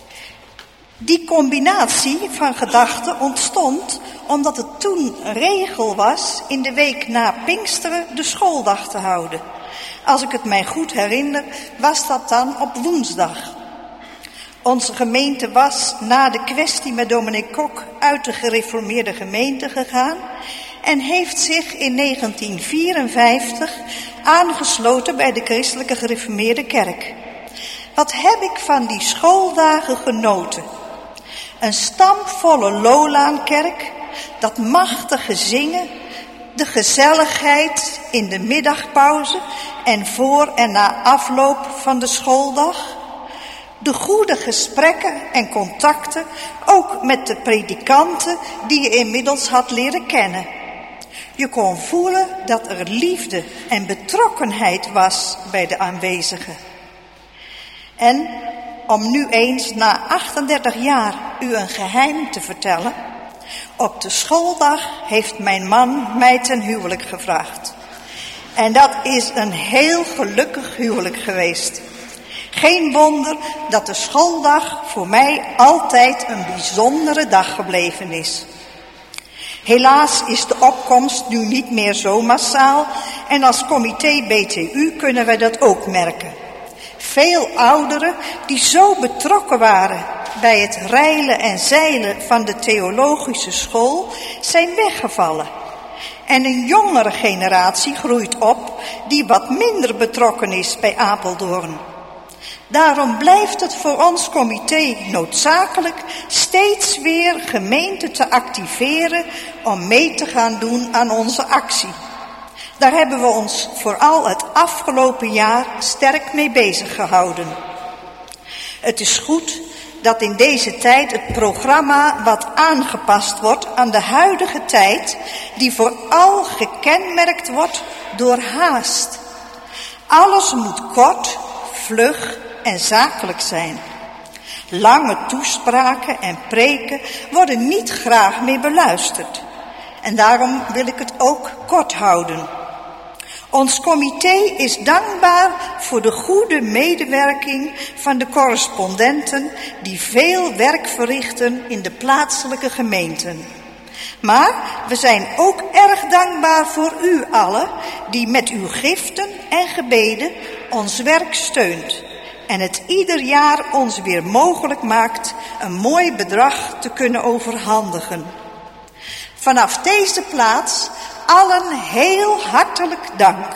Die combinatie van gedachten ontstond omdat het toen regel was in de week na Pinksteren de schooldag te houden. Als ik het mij goed herinner, was dat dan op woensdag. Onze gemeente was na de kwestie met dominee Kok uit de gereformeerde gemeente gegaan en heeft zich in negentien vierenvijftig aangesloten bij de christelijke gereformeerde kerk. Wat heb ik van die schooldagen genoten? Een stampvolle Lolaankerk, dat machtige zingen, de gezelligheid in de middagpauze en voor en na afloop van de schooldag. De goede gesprekken en contacten, ook met de predikanten die je inmiddels had leren kennen. Je kon voelen dat er liefde en betrokkenheid was bij de aanwezigen. En om nu eens na achtendertig jaar u een geheim te vertellen, op de schooldag heeft mijn man mij ten huwelijk gevraagd. En dat is een heel gelukkig huwelijk geweest. Geen wonder dat de schooldag voor mij altijd een bijzondere dag gebleven is. Helaas is de opkomst nu niet meer zo massaal en als comité B T U kunnen wij dat ook merken. Veel ouderen die zo betrokken waren bij het reilen en zeilen van de theologische school zijn weggevallen. En een jongere generatie groeit op die wat minder betrokken is bij Apeldoorn. Daarom blijft het voor ons comité noodzakelijk steeds weer gemeenten te activeren om mee te gaan doen aan onze actie. Daar hebben we ons vooral het afgelopen jaar sterk mee bezig gehouden. Het is goed dat in deze tijd het programma wat aangepast wordt aan de huidige tijd, die vooral gekenmerkt wordt door haast. Alles moet kort, vlug en zakelijk zijn. Lange toespraken en preken worden niet graag meer beluisterd. En daarom wil ik het ook kort houden. Ons comité is dankbaar voor de goede medewerking van de correspondenten die veel werk verrichten in de plaatselijke gemeenten. Maar we zijn ook erg dankbaar voor u allen die met uw giften en gebeden ons werk steunt en het ieder jaar ons weer mogelijk maakt een mooi bedrag te kunnen overhandigen. Vanaf deze plaats allen heel hartelijk dank.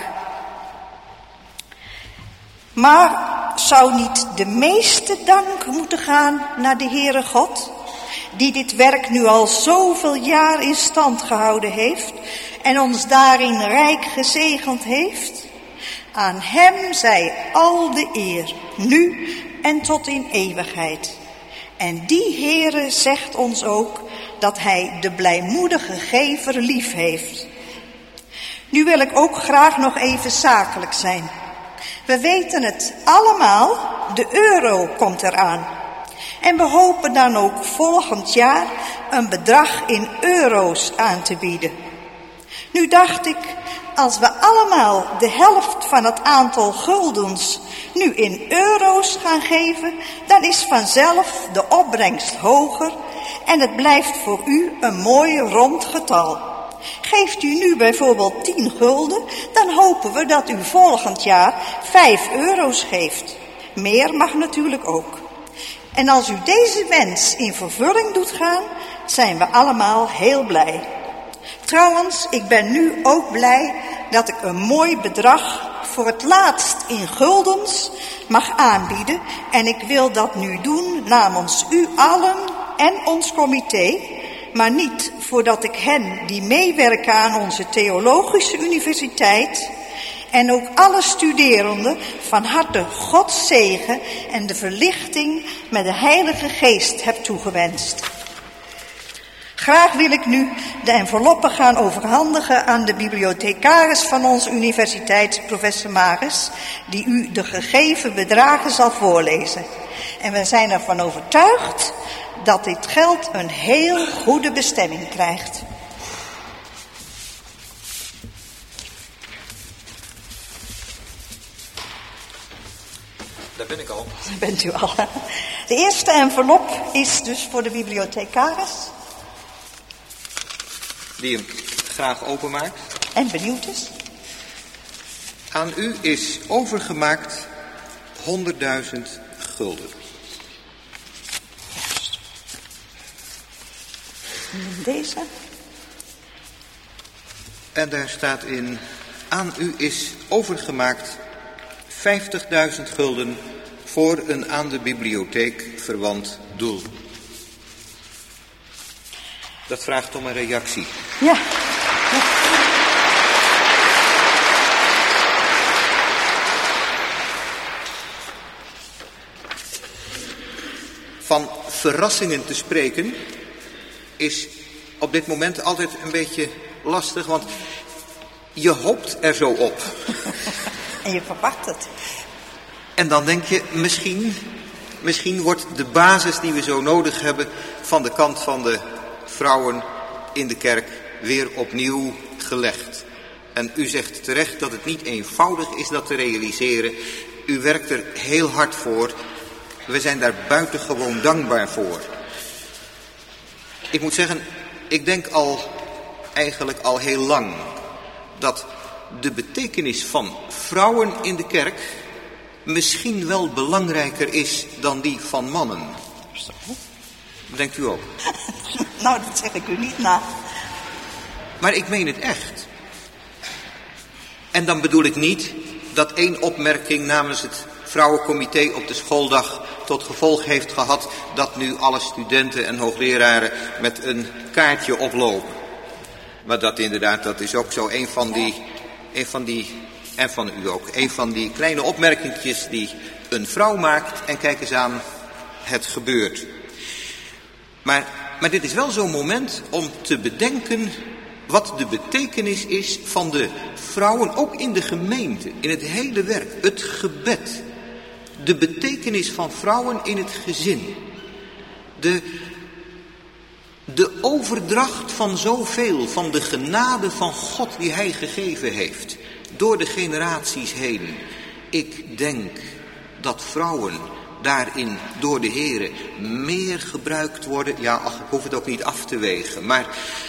Maar zou niet de meeste dank moeten gaan naar de Heere God, die dit werk nu al zoveel jaar in stand gehouden heeft en ons daarin rijk gezegend heeft? Aan hem zij al de eer, nu en tot in eeuwigheid. En die Heere zegt ons ook dat hij de blijmoedige gever lief heeft. Nu wil ik ook graag nog even zakelijk zijn. We weten het allemaal, de euro komt eraan. En we hopen dan ook volgend jaar een bedrag in euro's aan te bieden. Nu dacht ik, als we allemaal de helft van het aantal guldens nu in euro's gaan geven, dan is vanzelf de opbrengst hoger en het blijft voor u een mooi rond getal. Geeft u nu bijvoorbeeld tien gulden, dan hopen we dat u volgend jaar vijf euro's geeft. Meer mag natuurlijk ook. En als u deze wens in vervulling doet gaan, zijn we allemaal heel blij. Trouwens, ik ben nu ook blij dat ik een mooi bedrag voor het laatst in guldens mag aanbieden. En ik wil dat nu doen namens u allen en ons comité, maar niet voordat ik hen die meewerken aan onze theologische universiteit en ook alle studerenden van harte Gods zegen en de verlichting met de Heilige Geest heb toegewenst. Graag wil ik nu de enveloppen gaan overhandigen aan de bibliothecaris van onze universiteit, professor Maris, die u de gegeven bedragen zal voorlezen. En we zijn ervan overtuigd dat dit geld een heel goede bestemming krijgt. Daar ben ik al. Daar bent u al. De eerste envelop is dus voor de bibliothecaris. Die hem graag openmaakt. En benieuwd is. Aan u is overgemaakt honderdduizend gulden. Juist. En deze. En daar staat in, aan u is overgemaakt vijftigduizend gulden voor een aan de bibliotheek verwant doel. Dat vraagt om een reactie. Ja. Ja. Van verrassingen te spreken is op dit moment altijd een beetje lastig, want je hoopt er zo op. En je verwacht het. En dan denk je, misschien, misschien wordt de basis die we zo nodig hebben van de kant van de vrouwen in de kerk weer opnieuw gelegd. En u zegt terecht dat het niet eenvoudig is dat te realiseren. U werkt er heel hard voor. We zijn daar buitengewoon dankbaar voor. Ik moet zeggen, ik denk al, eigenlijk al heel lang, dat de betekenis van vrouwen in de kerk misschien wel belangrijker is dan die van mannen. Zo. Denkt u ook? Nou, dat zeg ik u niet na. Maar ik meen het echt. En dan bedoel ik niet dat één opmerking namens het vrouwencomité op de schooldag tot gevolg heeft gehad dat nu alle studenten en hoogleraren met een kaartje oplopen. Maar dat inderdaad, dat is ook zo een van die, een van die, en van u ook, een van die kleine opmerkingjes die een vrouw maakt en kijk eens aan, het gebeurt. Maar, maar dit is wel zo'n moment om te bedenken wat de betekenis is van de vrouwen, ook in de gemeente, in het hele werk, het gebed. De betekenis van vrouwen in het gezin. De, de overdracht van zoveel, van de genade van God die hij gegeven heeft. Door de generaties heen. Ik denk dat vrouwen daarin door de Here meer gebruikt worden. Ja, ach, ik hoef het ook niet af te wegen. Maar,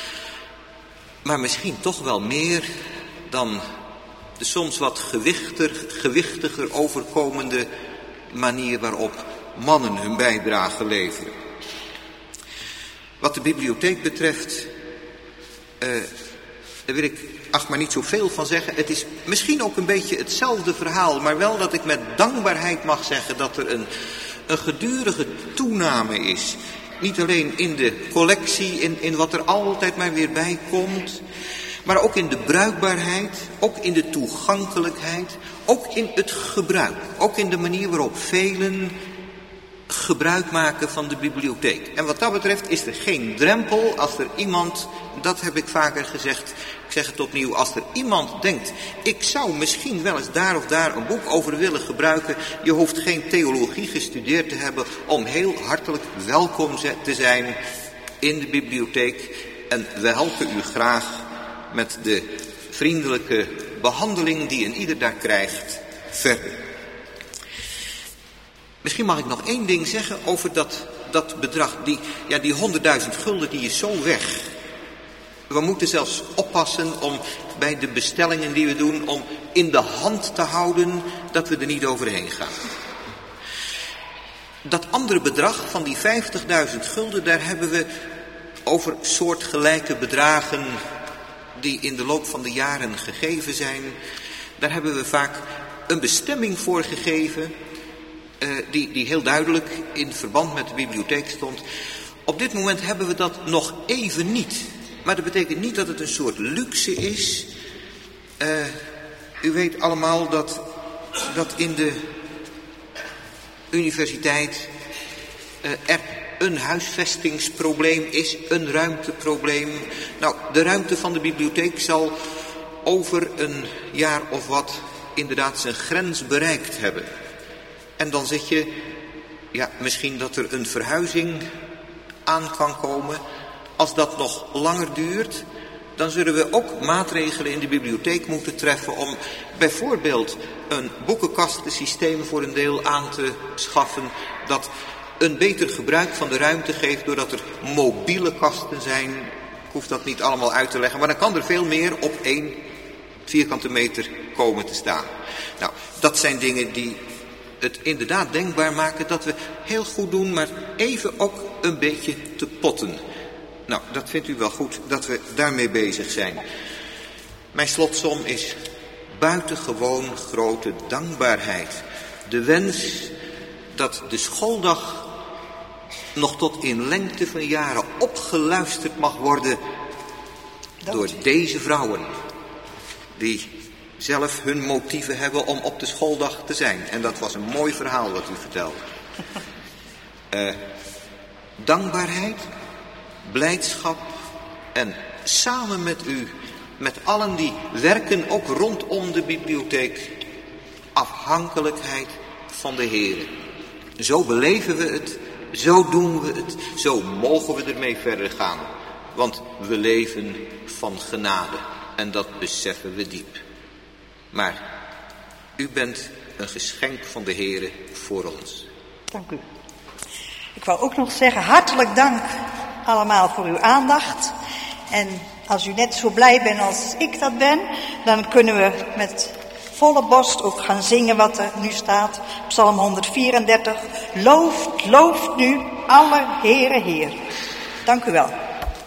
maar misschien toch wel meer dan de soms wat gewichtiger, gewichtiger overkomende manier waarop mannen hun bijdrage leveren. Wat de bibliotheek betreft, uh, daar wil ik ach maar niet zoveel van zeggen. Het is misschien ook een beetje hetzelfde verhaal, maar wel dat ik met dankbaarheid mag zeggen dat er een, een gedurige toename is. Niet alleen in de collectie, in, in wat er altijd maar weer bij komt, maar ook in de bruikbaarheid, ook in de toegankelijkheid, ook in het gebruik. Ook in de manier waarop velen gebruik maken van de bibliotheek. En wat dat betreft is er geen drempel als er iemand, dat heb ik vaker gezegd, ik zeg het opnieuw, als er iemand denkt, ik zou misschien wel eens daar of daar een boek over willen gebruiken, je hoeft geen theologie gestudeerd te hebben om heel hartelijk welkom te zijn in de bibliotheek. En we helpen u graag met de vriendelijke behandeling die een ieder daar krijgt verder. Misschien mag ik nog één ding zeggen over dat, dat bedrag. Die, ja, die honderdduizend gulden die is zo weg. We moeten zelfs oppassen om bij de bestellingen die we doen, om in de hand te houden dat we er niet overheen gaan. Dat andere bedrag van die vijftigduizend gulden, daar hebben we over soortgelijke bedragen die in de loop van de jaren gegeven zijn. Daar hebben we vaak een bestemming voor gegeven, uh, die, die heel duidelijk in verband met de bibliotheek stond. Op dit moment hebben we dat nog even niet. Maar dat betekent niet dat het een soort luxe is. Uh, u weet allemaal dat, dat in de universiteit uh, er een huisvestingsprobleem is, een ruimteprobleem. Nou, de ruimte van de bibliotheek zal over een jaar of wat inderdaad zijn grens bereikt hebben. En dan zit je, ja, misschien dat er een verhuizing aan kan komen. Als dat nog langer duurt, dan zullen we ook maatregelen in de bibliotheek moeten treffen om bijvoorbeeld een boekenkastensysteem voor een deel aan te schaffen dat een beter gebruik van de ruimte geeft doordat er mobiele kasten zijn. Ik hoef dat niet allemaal uit te leggen, maar dan kan er veel meer op één vierkante meter komen te staan. Nou, dat zijn dingen die het inderdaad denkbaar maken dat we heel goed doen, maar even ook een beetje te potten. Nou, dat vindt u wel goed dat we daarmee bezig zijn. Mijn slotsom is buitengewoon grote dankbaarheid. De wens dat de schooldag nog tot in lengte van jaren opgeluisterd mag worden door deze vrouwen, die zelf hun motieven hebben om op de schooldag te zijn. En dat was een mooi verhaal wat u vertelde. Uh, dankbaarheid, blijdschap en samen met u, met allen die werken ook rondom de bibliotheek, afhankelijkheid van de Heer. Zo beleven we het, zo doen we het, zo mogen we ermee verder gaan. Want we leven van genade en dat beseffen we diep. Maar u bent een geschenk van de Heer voor ons. Dank u. Ik wou ook nog zeggen, hartelijk dank allemaal voor uw aandacht. En als u net zo blij bent als ik dat ben, dan kunnen we met volle borst ook gaan zingen wat er nu staat. Psalm honderdvierendertig. Looft, looft nu alle Heere Heer. Dank u wel.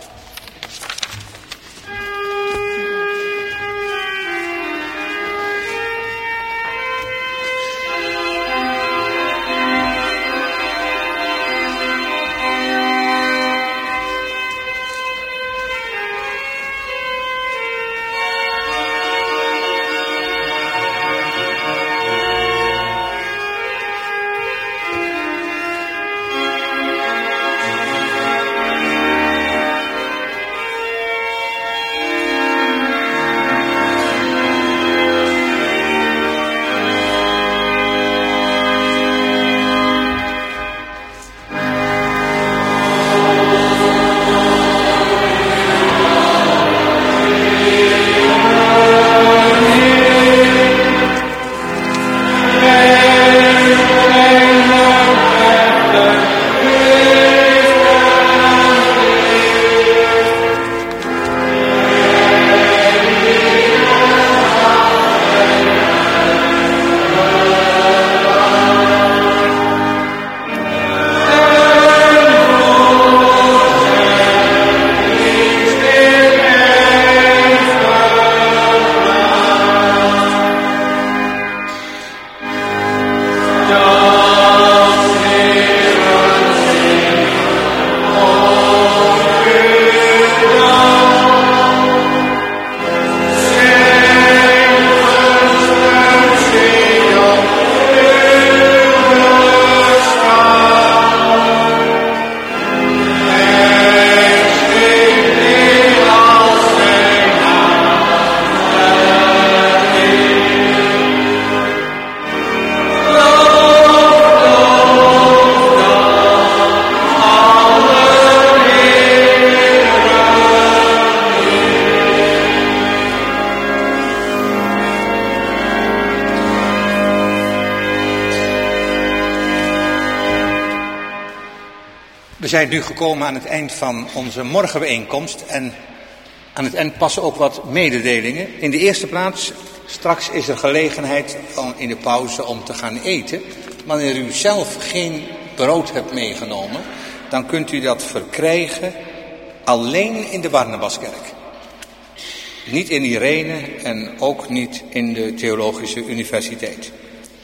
We zijn nu gekomen aan het eind van onze morgenbijeenkomst en aan het eind passen ook wat mededelingen. In de eerste plaats, straks is er gelegenheid om in de pauze om te gaan eten. Wanneer u zelf geen brood hebt meegenomen, dan kunt u dat verkrijgen alleen in de Barnabaskerk. Niet in Irene en ook niet in de Theologische Universiteit.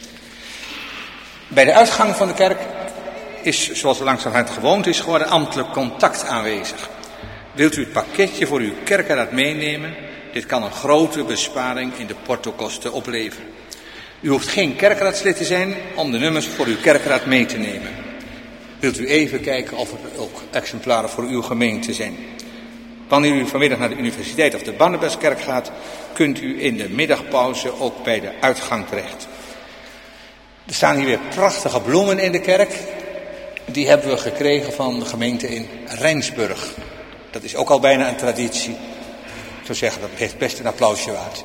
Bij de uitgang van de kerk is, zoals langzamerhand gewoond is geworden, ambtelijk contact aanwezig. Wilt u het pakketje voor uw kerkraad meenemen? Dit kan een grote besparing in de portokosten opleveren. U hoeft geen kerkraadslid te zijn om de nummers voor uw kerkraad mee te nemen. wilt u even kijken of er ook exemplaren voor uw gemeente zijn. Wanneer u vanmiddag naar de universiteit of de Barnabaskerk gaat, kunt u in de middagpauze ook bij de uitgang terecht. Er staan hier weer prachtige bloemen in de kerk. Die hebben we gekregen van de gemeente in Rijnsburg. Dat is ook al bijna een traditie. Ik zou zeggen, dat heeft best een applausje waard.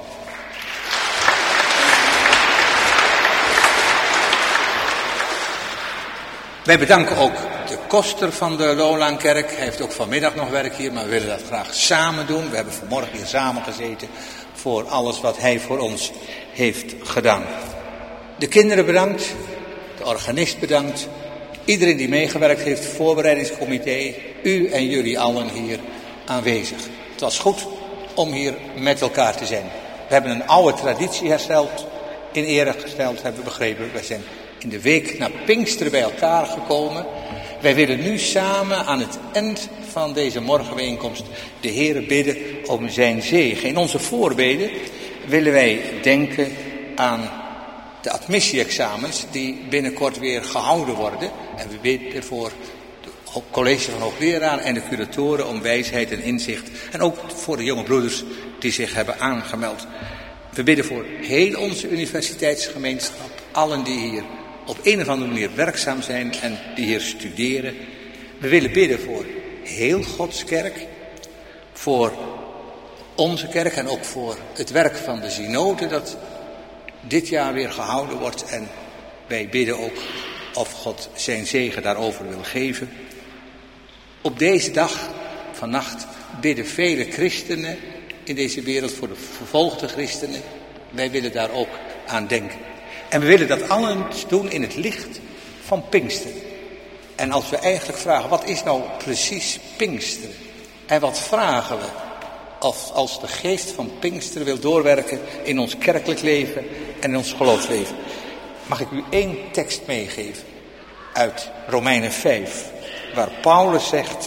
Wij bedanken ook de koster van de Lolaankerk. Hij heeft ook vanmiddag nog werk hier, maar we willen dat graag samen doen. We hebben vanmorgen hier samen gezeten voor alles wat hij voor ons heeft gedaan. De kinderen bedankt, de organist bedankt, iedereen die meegewerkt heeft, het voorbereidingscomité, u en jullie allen hier aanwezig. Het was goed om hier met elkaar te zijn. We hebben een oude traditie hersteld, in ere gesteld, hebben we begrepen. Wij zijn in de week na Pinksteren bij elkaar gekomen. Wij willen nu samen aan het eind van deze morgenbijeenkomst de Heere bidden om zijn zegen. In onze voorbeden willen wij denken aan de admissie-examens die binnenkort weer gehouden worden. En we bidden voor het college van hoogleraren en de curatoren om wijsheid en inzicht. En ook voor de jonge broeders die zich hebben aangemeld. We bidden voor heel onze universiteitsgemeenschap. Allen die hier op een of andere manier werkzaam zijn en die hier studeren. We willen bidden voor heel Gods kerk. Voor onze kerk en ook voor het werk van de synode dat dit jaar weer gehouden wordt. En wij bidden ook of God zijn zegen daarover wil geven. Op deze dag, vannacht, bidden vele christenen in deze wereld voor de vervolgde christenen. Wij willen daar ook aan denken. En we willen dat allen doen in het licht van Pinksteren. En als we eigenlijk vragen, wat is nou precies Pinksteren? En wat vragen we als, als de geest van Pinksteren wil doorwerken in ons kerkelijk leven en in ons geloofsleven? Mag ik u één tekst meegeven uit Romeinen vijf, waar Paulus zegt: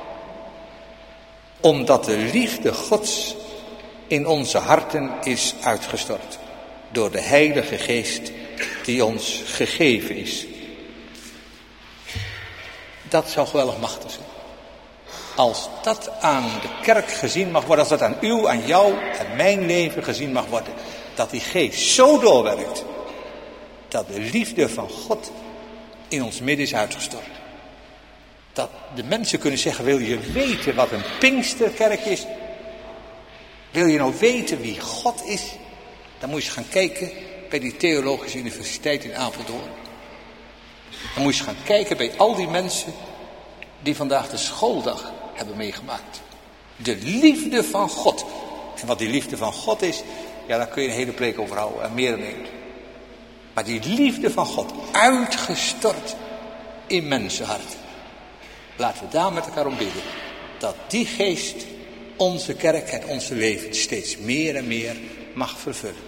omdat de liefde Gods in onze harten is uitgestort door de Heilige Geest die ons gegeven is. Dat zou geweldig machtig zijn. Als dat aan de kerk gezien mag worden, als dat aan uw, aan jou en mijn leven gezien mag worden, dat die Geest zo doorwerkt, dat de liefde van God in ons midden is uitgestort. Dat de mensen kunnen zeggen, wil je weten wat een Pinksterkerk is? Wil je nou weten wie God is? Dan moet je gaan kijken bij die Theologische Universiteit in Apeldoorn. Dan moet je gaan kijken bij al die mensen die vandaag de schooldag hebben meegemaakt. De liefde van God. En wat die liefde van God is, ja, daar kun je een hele preek over houden en meer dan één. Maar die liefde van God, uitgestort in mensenharten. Laten we daar met elkaar om bidden. Dat die geest onze kerk en onze leven steeds meer en meer mag vervullen.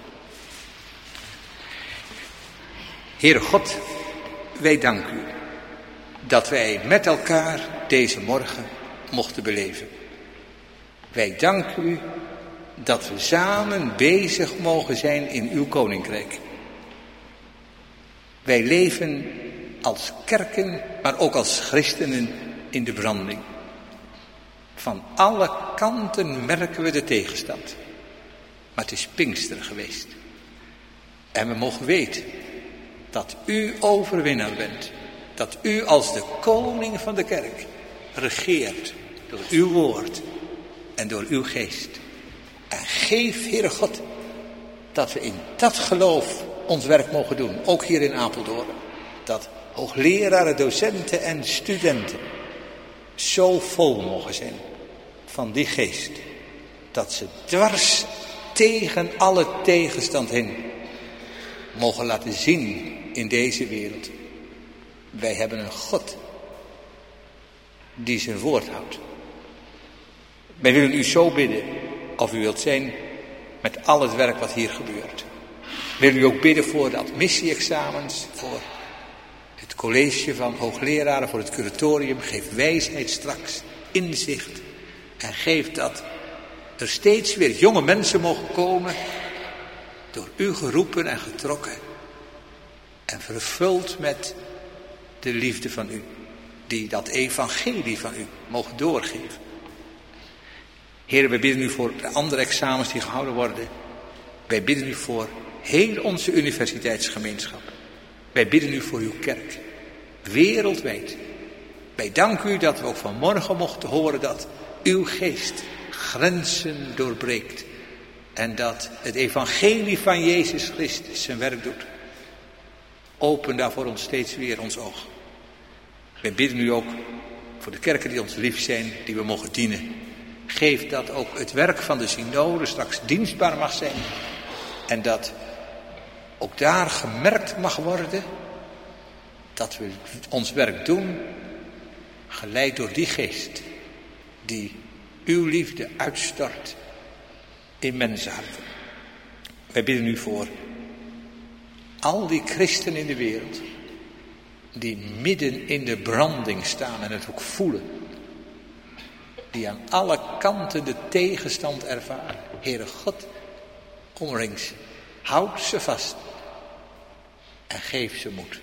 Heere God, wij danken u dat wij met elkaar deze morgen mochten beleven. Wij danken u dat we samen bezig mogen zijn in uw koninkrijk. Wij leven als kerken, maar ook als christenen in de branding. Van alle kanten merken we de tegenstand. Maar het is Pinksteren geweest. En we mogen weten dat u overwinnaar bent. Dat u als de koning van de kerk regeert door uw woord en door uw geest. En geef, Heere God, dat we in dat geloof ons werk mogen doen. Ook hier in Apeldoorn. Dat hoogleraren, docenten en studenten zo vol mogen zijn van die geest. Dat ze dwars tegen alle tegenstand heen mogen laten zien in deze wereld. Wij hebben een God die zijn woord houdt. Wij willen u zo bidden of u wilt zijn met al het werk wat hier gebeurt. Wil u ook bidden voor de admissie-examens, voor het college van hoogleraren, voor het curatorium. Geef wijsheid straks, inzicht en geef dat er steeds weer jonge mensen mogen komen, door u geroepen en getrokken en vervuld met de liefde van u. die dat evangelie van u mogen doorgeven. Heer, wij bidden u voor de andere examens die gehouden worden. Wij bidden u voor heel onze universiteitsgemeenschap. Wij bidden u voor uw kerk, wereldwijd. Wij danken u dat we ook vanmorgen mochten horen dat uw geest grenzen doorbreekt. En dat het evangelie van Jezus Christus zijn werk doet. Open daar voor ons steeds weer ons oog. Wij bidden u ook voor de kerken die ons lief zijn, die we mogen dienen. Geef dat ook het werk van de synode straks dienstbaar mag zijn. En dat ook daar gemerkt mag worden dat we ons werk doen, geleid door die geest die uw liefde uitstort in mensenharten. Wij bidden u voor al die christenen in de wereld die midden in de branding staan en het ook voelen. Die aan alle kanten de tegenstand ervaren. Heere God, omring ze, houd ze vast en geef ze moed.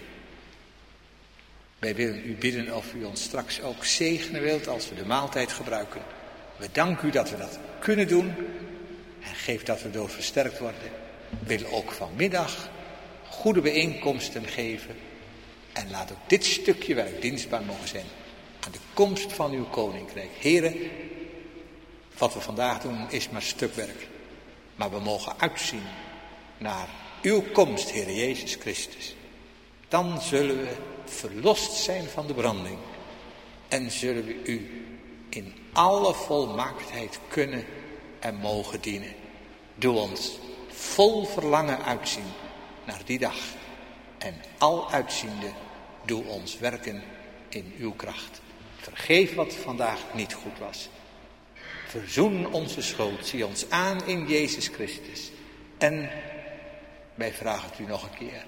Wij willen u bidden of u ons straks ook zegenen wilt als we de maaltijd gebruiken. We danken u dat we dat kunnen doen en geef dat we door versterkt worden. We willen ook vanmiddag goede bijeenkomsten geven en laat ook dit stukje werk dienstbaar mogen zijn aan de komst van uw koninkrijk. Heren, wat we vandaag doen is maar stukwerk. Maar we mogen uitzien naar uw komst, Heere Jezus Christus. Dan zullen we verlost zijn van de branding. En zullen we u in alle volmaaktheid kunnen en mogen dienen. Doe ons vol verlangen uitzien naar die dag. En al uitziende, doe ons werken in uw kracht. Vergeef wat vandaag niet goed was. Verzoen onze schuld. Zie ons aan in Jezus Christus. En wij vragen het u nog een keer.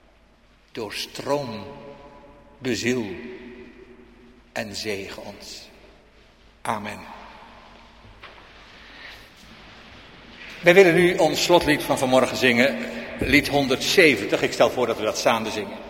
Doorstroom, beziel en zegen ons. Amen. Wij willen nu ons slotlied van vanmorgen zingen. Lied honderdzeventig. Ik stel voor dat we dat samen zingen.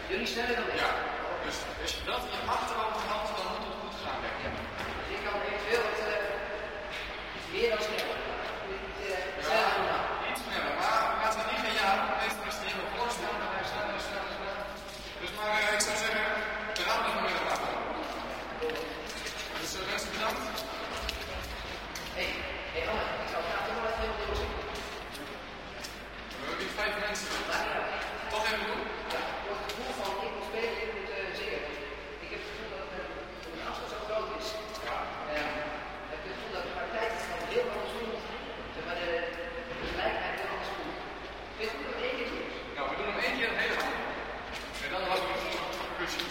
Jullie sneller dan ik. Ja, dus als je dat in achterover hand, dan moet het goed gaan werken. Ja. Dus ik kan eventueel het uh, meer dan sneller. Uh, sneller dan nou. Iets sneller, maar laten we niet gaan jagen. Meestal is het hier op los staan, dan hij sneller, sneller, sneller. Dus maar uh, ik zou zeggen, bedankt nog met elkaar. Dus uh, mensen bedankt. Hé, hé Anne, ik zou graag toch wel even heel veel zien. We hebben hier vijf mensen. Toch even doen? Ja, voor het gevoel van ik moet spelen, ik moet uh, zingen. Ik heb het gevoel dat uh, de afstand zo groot is. Ja. Uh, ik heb het gevoel dat de praktijk van heel anders voelt. Maar de, de gelijkheid heel anders voelt. Weet je hoe dat één keer doen? Nou, we doen hem één keer het hele hand. En dan hadden we nog een percussie.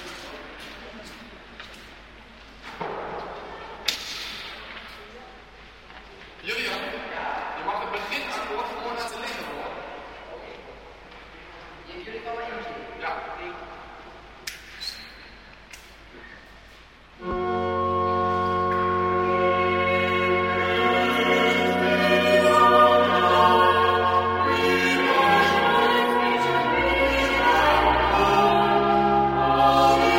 Julian, je mag het beginakkoord gewoon laten liggen hoor. Jullie kan maar één zien. Ja. Oh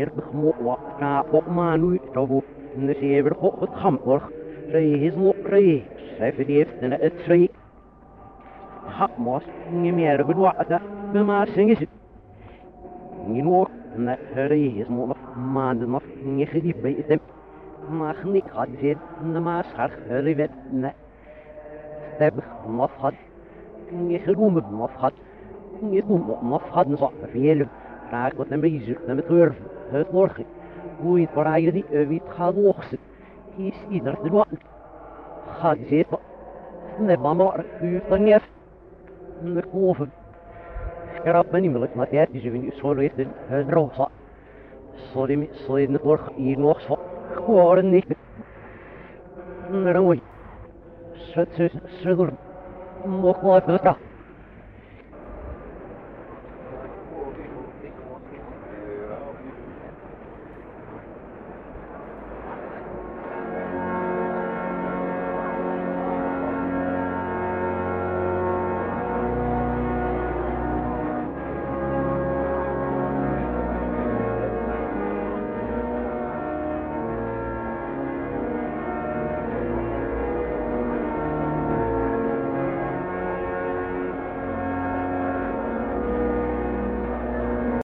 meer wat gaat op man uit of de zever op het gamper rij is nog rij zij heeft en het twee hapmos niet meer bedwaten bij maar zingen ze niet nog net rij is nog maanden nog niet gediep bij hem maar niet had ze de maas haar rij net heb nog had niet geroemd nog had niet nog nog hadden ze veel graag wat een beetje naar het durf het morgen hoe het voor eigenlijk wie het gaat lossen is ieder de wat gaat zitten ne mama u dan niet de koven grap me niet meer maar het is een zo weet het rosa sorry me sorry de morgen hier nog zo gewoon niet maar oei zet ze ze door nog wat